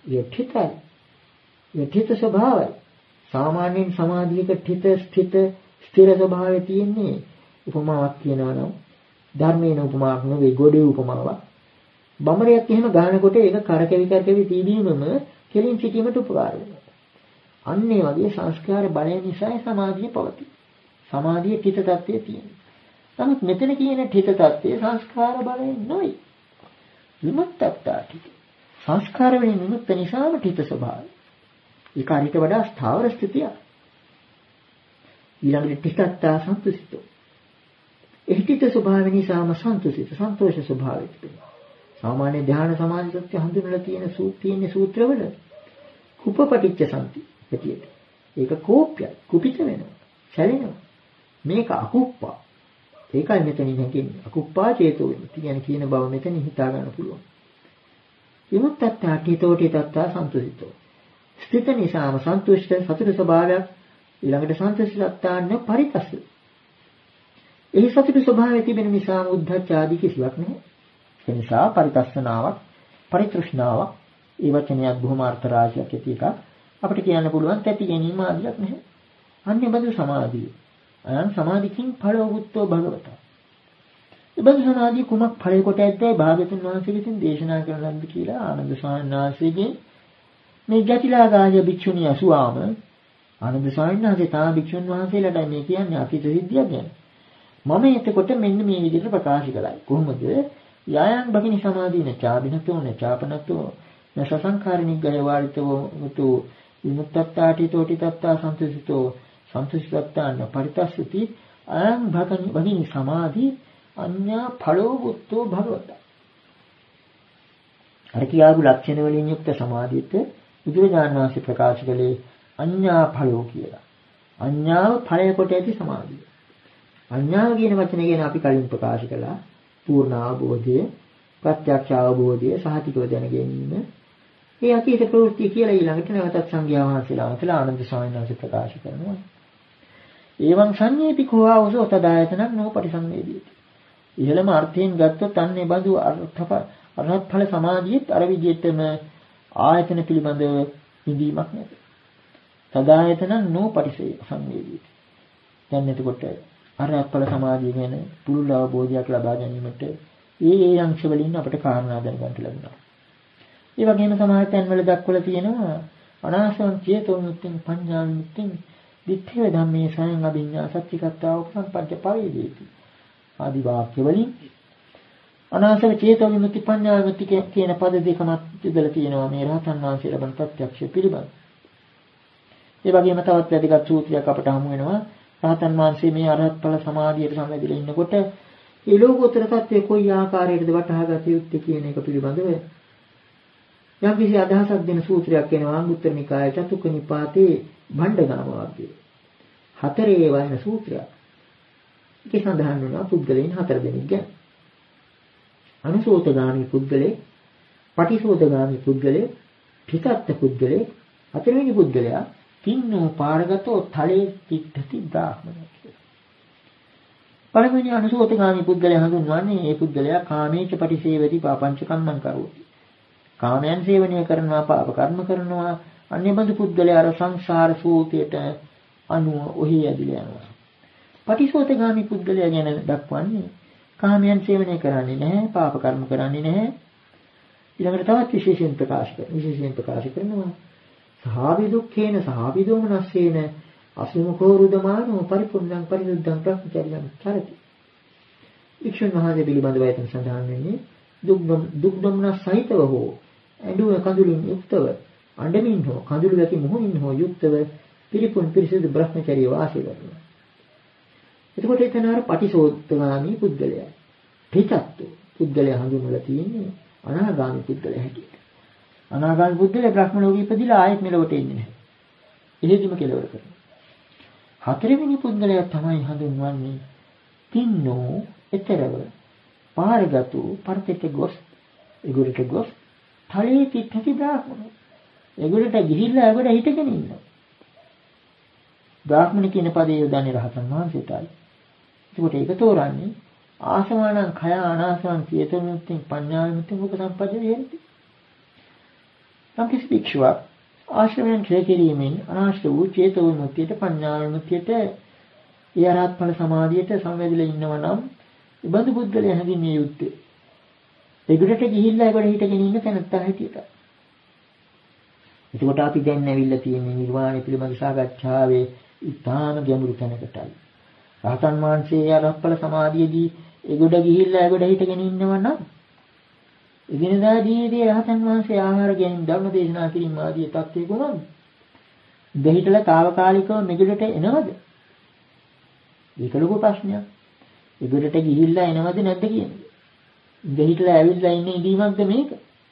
යථිත ස්වභාවය. සාමාන්‍යයෙන් සමාධියක ස්ථිත ස්ථිර ස්වභාවය තියෙන්නේ උපමාවක් කියනවා නම් ධර්මයේ උපමාවක් නෙවෙයි ගොඩේ උපමාවක්. බඹරයක් එහෙම ගන්නකොට ඒක කරකැවි තීදීමම කෙලින් සිටීමට උපකාර වෙනවා. අන්න ඒ වගේ සංස්කාර බලය නිසා සමාධිය පවතී. සමාධියේ තිත තත්ත්වයේ තියෙනවා. නමුත් මෙතන කියන තිත තත්ත්වයේ සංස්කාර බලයෙන් නොයි. විමුක්තත්වාටි. සංස්කාර වලින් විමුක්ත නිසාම තිත ස්වභාවය. ඒක හරියට වඩා ස්ථාවර ස්ථිතියක්. ඊළඟට තිතත්තා සන්තුසිතෝ. ඒ තිත ස්වභාවය නිසාම සන්තුසිත සන්තෝෂ ස්වභාවය තිබෙනවා. සාමාන්‍ය ධ්‍යාන සමාධි සත්‍ය හඳුනලා තියෙන සූත්‍රවල කුපපටිච්ච සම්ති පිටියට. ඒක කෝප්‍ය කුපිත වෙනවා. සැලෙනවා. මේක අකුප්පා. ඒකයි මෙතනින් හැකින්නේ. අකුප්පා චේතෝ විමුක්ති කියන බව මෙතනින් හිතා ගන්න පුළුවන්. විමුක්තත්තා ඨිතෝටි තත්තා සන්තුසිතෝ. ස්ථිත නිසාම සන්තුෂ්ඨ සතුට ස්වභාවයක් ඊළඟට සන්තුෂ්ඨතාන්න පරිතස්ස. එහි සතුට ස්වභාවය තිබෙන නිසාම උද්ධච්ච ආදී කිසිවක් නැහැ. ඒ නිසා පරිතස්සනාවක් පරිතෘෂ්ණාවක් ඒ වචනයක් බොහොම අර්ථ රාශියක් ඇති එකක් අපිට කියන්න පුළුවන් තැති ගැනීම ආදියක් නැහැ. අන්නේ බඳු සමාධිය. අයන් සමාධිකින් ඵලවුත්තෝ භගවතා. ඒ බඳු සමාධිය කුමක් ඵලය කොට ඇද්දයි භාගතුන් වහන්සේ විසින් දේශනා කරනවාද කියලා ආනන්ද ස්වාමීන් වහන්සේගේ මේ ජටිලාගාය භික්ෂුණිය අසුවාම ආනන්ද ස්වාමීන් වහන්සේ තා භික්ෂුන් වහන්සේලාට මේ කියන්නේ අතීත සිද්ධියක් ගැන. මම එතකොට මෙන්න මේ විදිහට ප්‍රකාශ කළා. කොහොමද? යායන් බකිනි සමාධින චාබිනතෝ නචාපනතෝ නසසංඛාර නිග්‍රහ වාරිතෝ මුතු විමුක්තත්තාටිතෝටි තත්තා සන්තුසිතෝ සන්තුෂ්ඨත්තාන පරිතස්සති අයං බකිනි සමාධි අඤ්ඤා ඵලෝ බුද්ධෝ භගවතා. අර කියාපු ලක්ෂණ වලින් යුක්ත සමාධියට බුදුරජාණන් වහන්සේ ප්‍රකාශ කළේ අඤ්ඤා ඵලෝ කියලා. අඤ්ඤාව ඵලය කොට ඇති සමාධිය. අඤ්ඤාව කියන වචනේ ගැන අපි කලින් ප්‍රකාශ කළා. පූර්ණ අවබෝධය, ප්‍රත්‍යක්ෂ අවබෝධය, සහතිකව දැන ගැනීම. මේ අතීත ප්‍රවෘත්ති කියලා ඊළඟට නැවතත් සංඝයා වහන්සේලා අතලා ආනන්ද ස්වාමීන් වහන්සේ ප්‍රකාශ කරනවා. එවං සංඤේපි කෝවසෝ තදායතනක් නෝ පරිසංවේදීති. ඉහළම අර්ථයෙන් ගත්තොත් අන්නේ බඳු අරහත් ඵල සමාධියත් අර විදිහටම ආයතන පිළිබඳව නිදීමක් නැත. තදායතනක් නෝ පරිසංවේදීති. දැන් එතකොට අරහත් ඵල සමාධිය ගැන පුළුල් අවබෝධයක් ලබා ගැනීමට ඒ අංශ වලින් අපිට කාරණා දැනගන්න ලැබුණා. ඒ වගේම සමහර තැන්වල දක්වලා තියෙනවා අනාසං චේතෝ මුක්තිං පඤ්ඤා මුක්තිං දිත්තේ ධම්මේ සයං අභිඤ්ඤා සත්‍චිකත්තා උපසම්පජ්ජ පරිදේති. ආදි වාක්‍ය වලින් අනාසව චේතෝ විමුක්ති පඤ්ඤා විමුක්ති කියන පද දෙකම යොදලා තියෙනවා මේ රහතන් වහන්සේ ලබන ප්‍රත්‍යක්ෂය පිළිබඳ. ඒ වගේම තවත් වැදගත් සූත්‍රයක් අපට හමු වෙනවා. රහතන් වහන්සේ මේ අරහත් ඵල සමාධියට සම්බන්ධලා ඉන්නකොට ඒ ලෝකෝත්තර තත්ත්වයේ කොයි ආකාරයකද වටහා ගත යුත්තේ කියන එක පිළිබඳව යම් කිසි අදහසක් දෙන සූත්‍රයක් වෙනවා අංගුත්තර නිකායේ චතුක්ක නිපාතේ භණ්ඩගාම වර්ගයේ. හතරේ වයින් සූත්‍රයක්. ඒකේ සඳහන් වෙනවා පුද්ගලයන් හතර දෙනෙක් ගැන. අනුසෝතගාමී පුද්ගලේ, පටිසෝතගාමී පුද්ගලේ, පිටත්ත පුද්ගලේ, හතරවෙනි පුද්ගලයා කින්නෝ පාරගතෝ තලේ තිට්ඨති බ්‍රාහ්මණ කියලා. පළවෙනි අනුසෝතගාමී පුද්ගලයා හඳුන්වන්නේ මේ පුද්ගලයා කාමේච පටිසේවති පාපංච කම්මං කරෝති. කාමයන් සේවනය කරනවා, පාප කර්ම කරනවා, අන්‍යබඳු පුද්ගලයා අර සංසාර සූතයට අනුව ඔහි ඇදිලා යනවා. පටිසෝතගාමි පුද්ගලයා ගැන දක්වන්නේ කාමයන් සේවනය කරන්නේ නැහැ, පාප කර්ම කරන්නේ නැහැ. ඊළඟට තවත් විශේෂයෙන් ප්‍රකාශ කරනවා. සහාවි දුක්ඛේන සහාවි දෝමනස්සේන අසුමුඛෝ රුදමානෝ පරිපුන්නං පරිසුද්ධං ප්‍රඥාචර්යං චරති. වික්ෂුන් වහන්සේ පිළිබඳව එතන සඳහන් වෙන්නේ දුක් දුම්නස් සහිතව හෝ ඇඬුව කඳුලින් යුක්තව අඬමින් හෝ කඳුළු වැකි මොහොනින් හෝ යුක්තව පිරිපුන් පිරිසිදු බ්‍රහ්මචර්ය වාසය කරනවා. එතකොට එතන අර පටිසෝත්තගාමී පුද්ගලයා පිටත්තු පුද්ගලයා හඳුන්වලා තියෙන්නේ අනාගාමී පුද්ගලයා හැටියට. අනාගාමී පුද්ගලයා බ්‍රහ්ම ලෝකෙ ඉපදිලා ආයෙත් මෙලොවට එන්නේ නැහැ. එහෙදිම කෙලවර කරනවා. හතරවෙනි පුද්ගලයා තමයි හඳුන්වන්නේ පින්නෝ එතරව පාරගතු පරතෙට ගොස් එගොඩට ගොස් තලයේ තිටති බ්‍රාහ්මණ. එගොඩට ගිහිල්ලා එගොඩ හිටගෙන ඉන්නවා. බ්‍රාහ්මණ කියන පදේ යොදන්නේ රහතන් වහන්සේටයි. ඒකට ඒක තෝරන්නේ ආසවානං khය අනාසං චේතනුත්තිං පඤ්ඤාවිමුක්තිං උප සම්පජ්ජේ හේති. නම් කිසි භික්ෂුවක් ආශ්‍රමයන් ක්ෂය කිරීමෙන් අනාශ්‍ර වූ චේතෝ විමුක්තියට පඤ්ඤාවිමුක්තියට ඒ අරහත් ඵල සමාධියට සම්වැදිලා ඉන්නවා නම් ඒ බඳු බුද්ධලයා හැදින්නේ යුත්තේ. ඒකට ගිහිල්ලා ඒකට හිටගෙන ඉන්න තැනත්තා හැටියට. එතකොට අපි දැන් ඇවිල්ලා තියෙන්නේ නිර්වාණය පිළිබඳ සාකච්ඡාවේ ඉතාම ගැඹුරු තැනකටයි. රහතන් වහන්සේ අරහත් ඵල සමාධියේදී ඒකට ගිහිල්ලා ඒකට හිටගෙන ඉන්නවා නම් එදිනදා ජීවිතයේ රහතන් වහන්සේ ආහාර ගැනීම ධර්ම දේශනා කිරීම ආදී තත්ත්වය කොහොමද? දෙහිටලා తాවකාලිකව මෙගොඩට එනවද? ඒක ලොකු ප්‍රශ්නයක්. එගොඩට ගිහිල්ලා එනවද නැද්ද කියන්නේ? දෙහිටලා ඇවිල්ලා ඉන්නේ ඉදීමක්ද මේක?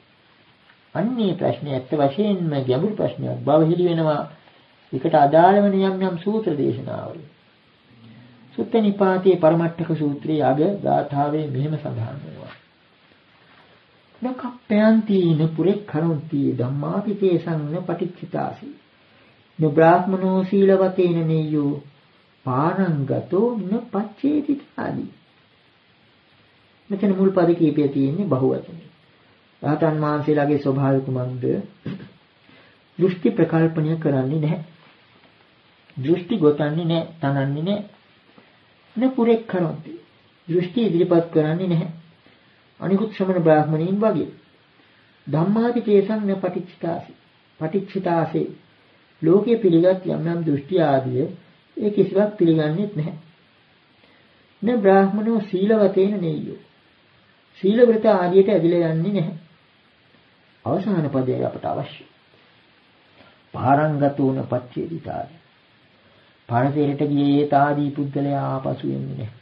අන්නේ ප්‍රශ්නේ ඇත්ත වශයෙන්ම ගැඹුරු ප්‍රශ්නයක් බව හෙළි වෙනවා. ඒකට අදාළ වෙන යම් සූත්‍ර දේශනාවල. සුත්ත නිපාතයේ පරමට්ඨක සූත්‍රයේ අග ගාථාවේ මෙහෙම සඳහන් වෙනවා. නකප්පයන්ති නුපුරේ කරුන්ති ධම්මාපිතේ සංන පටිච්චිතාසි නුබ්‍රාහ්මනෝ සීලවතේන නෙයෝ පානංගතෝ නපච්චේති ආදී. මෙතන මුල් පද කීපය තියෙන්නේ බහුවචනේ. රහතන් වහන්සේලාගේ ස්වභාවය කුමක්ද? දෘෂ්ටි ප්‍රකල්පණය කරන්නේ නැහැ. දෘෂ්ටි ගොතන්නේ නැහැ, තනන්නේ නැහැ. නුපුරේ කරුන්ති දෘෂ්ටි ඉදිරිපත් කරන්නේ නැහැ. අනිකුත් ශ්‍රමණ බ්‍රාහ්මණයින් වගේ ධම්මාදි කේසං න පටිච්චිතාසේ ලෝකයේ පිළිගත් යම් දෘෂ්ටි ආදිය ඒ කිසිවක් පිළිගන්නේ නැහැ. න බ්‍රාහ්මණෝ සීලවතේන නෙය්‍යෝ සීල වෘත ආදියට ඇදිලා යන්නේ නැහැ. අවසාන පදය අපට අවශ්‍යයි. පාරංගතෝන පච්චේදිතාය පාරදේරට ගියේ තාදී පුද්ගලයා ආපසු එන්නේ නැහැ.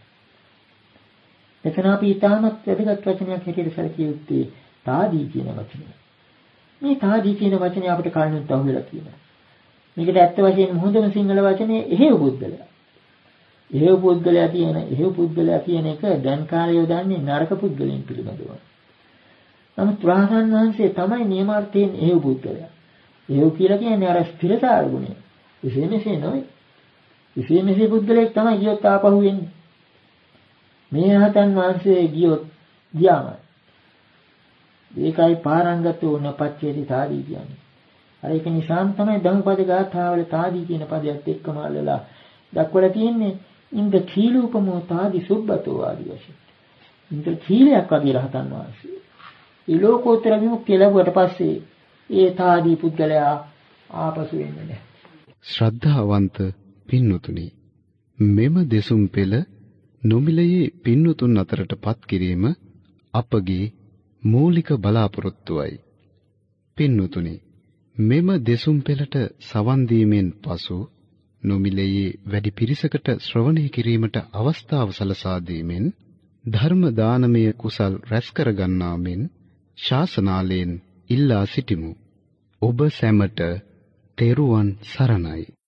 එතන අපි ඊටමත් වැදගත් වචනයක් හැටියට සැලකිය යුත්තේ තාදී කියන වචනය. මේ තාදී කියන වචනේ අපිට කලිනුත් අහුවෙලා තියෙනවා. මේකට ඇත්ත වශයෙන්ම හොඳම සිංහල වචනේ එහෙව් පුද්ගලයා. එහෙව් පුද්ගලයා කියන එක දැන් කාලේ යොදන්නේ නරක පුද්ගලයන් පිළිබඳව. නමුත් රහතන් වහන්සේ තමයි නියමාර්ථයෙන් එහෙව් පුද්ගලයා. එහෙව් කියලා කියන්නේ අර ස්ථිරතාව ගුණය. විශේෂයෙන් නෙවෙයි. විශේෂයෙන් පුද්ගලයෙක් තමයි ගියොත් ආපහු එන්නේ. මේ රහතන් වහන්සේ ගියාම ඒකයි පාරංගතෝ නපච්චේති තාදී කියන්නේ. අර ඒක නිසාම තමයි ධම්මපද ගාථාවල තාදී කියන පදයට එක්කම අල්ලලා දක්වලා තියෙන්නේ ඉන්ද කීලූපමෝ තාදි සුබ්බතෝ ආදී වශයෙන්. ඉන්ද කීලයක් වගේ රහතන් වහන්සේ. ඒ ලෝකෝත්තර විමුක්තිය ලැබුවට පස්සේ ඒ තාදී පුද්ගලයා ආපසු එන්නේ නැහැ. ශ්‍රද්ධාවන්ත පින්වතුනි, මෙම දෙසුම් පෙළ නොමිලයේ පින්වතුන් අතරටපත් කිරීම අපගේ මූලික බලාපොරොත්තුවයි. පින්වතුනි, මෙම දෙසුම් පෙළට සවන් දීමෙන් පසු නොමිලයේ වැඩි පිරිසකට ශ්‍රවණය කිරීමට අවස්ථාව සලසා දීමෙන් ධර්ම දානමය කුසල් රැස් කර ගන්නා මෙන් ශාසනාලයෙන් ඉල්ලා සිටිමු. ඔබ සැමට තෙරුවන් සරණයි.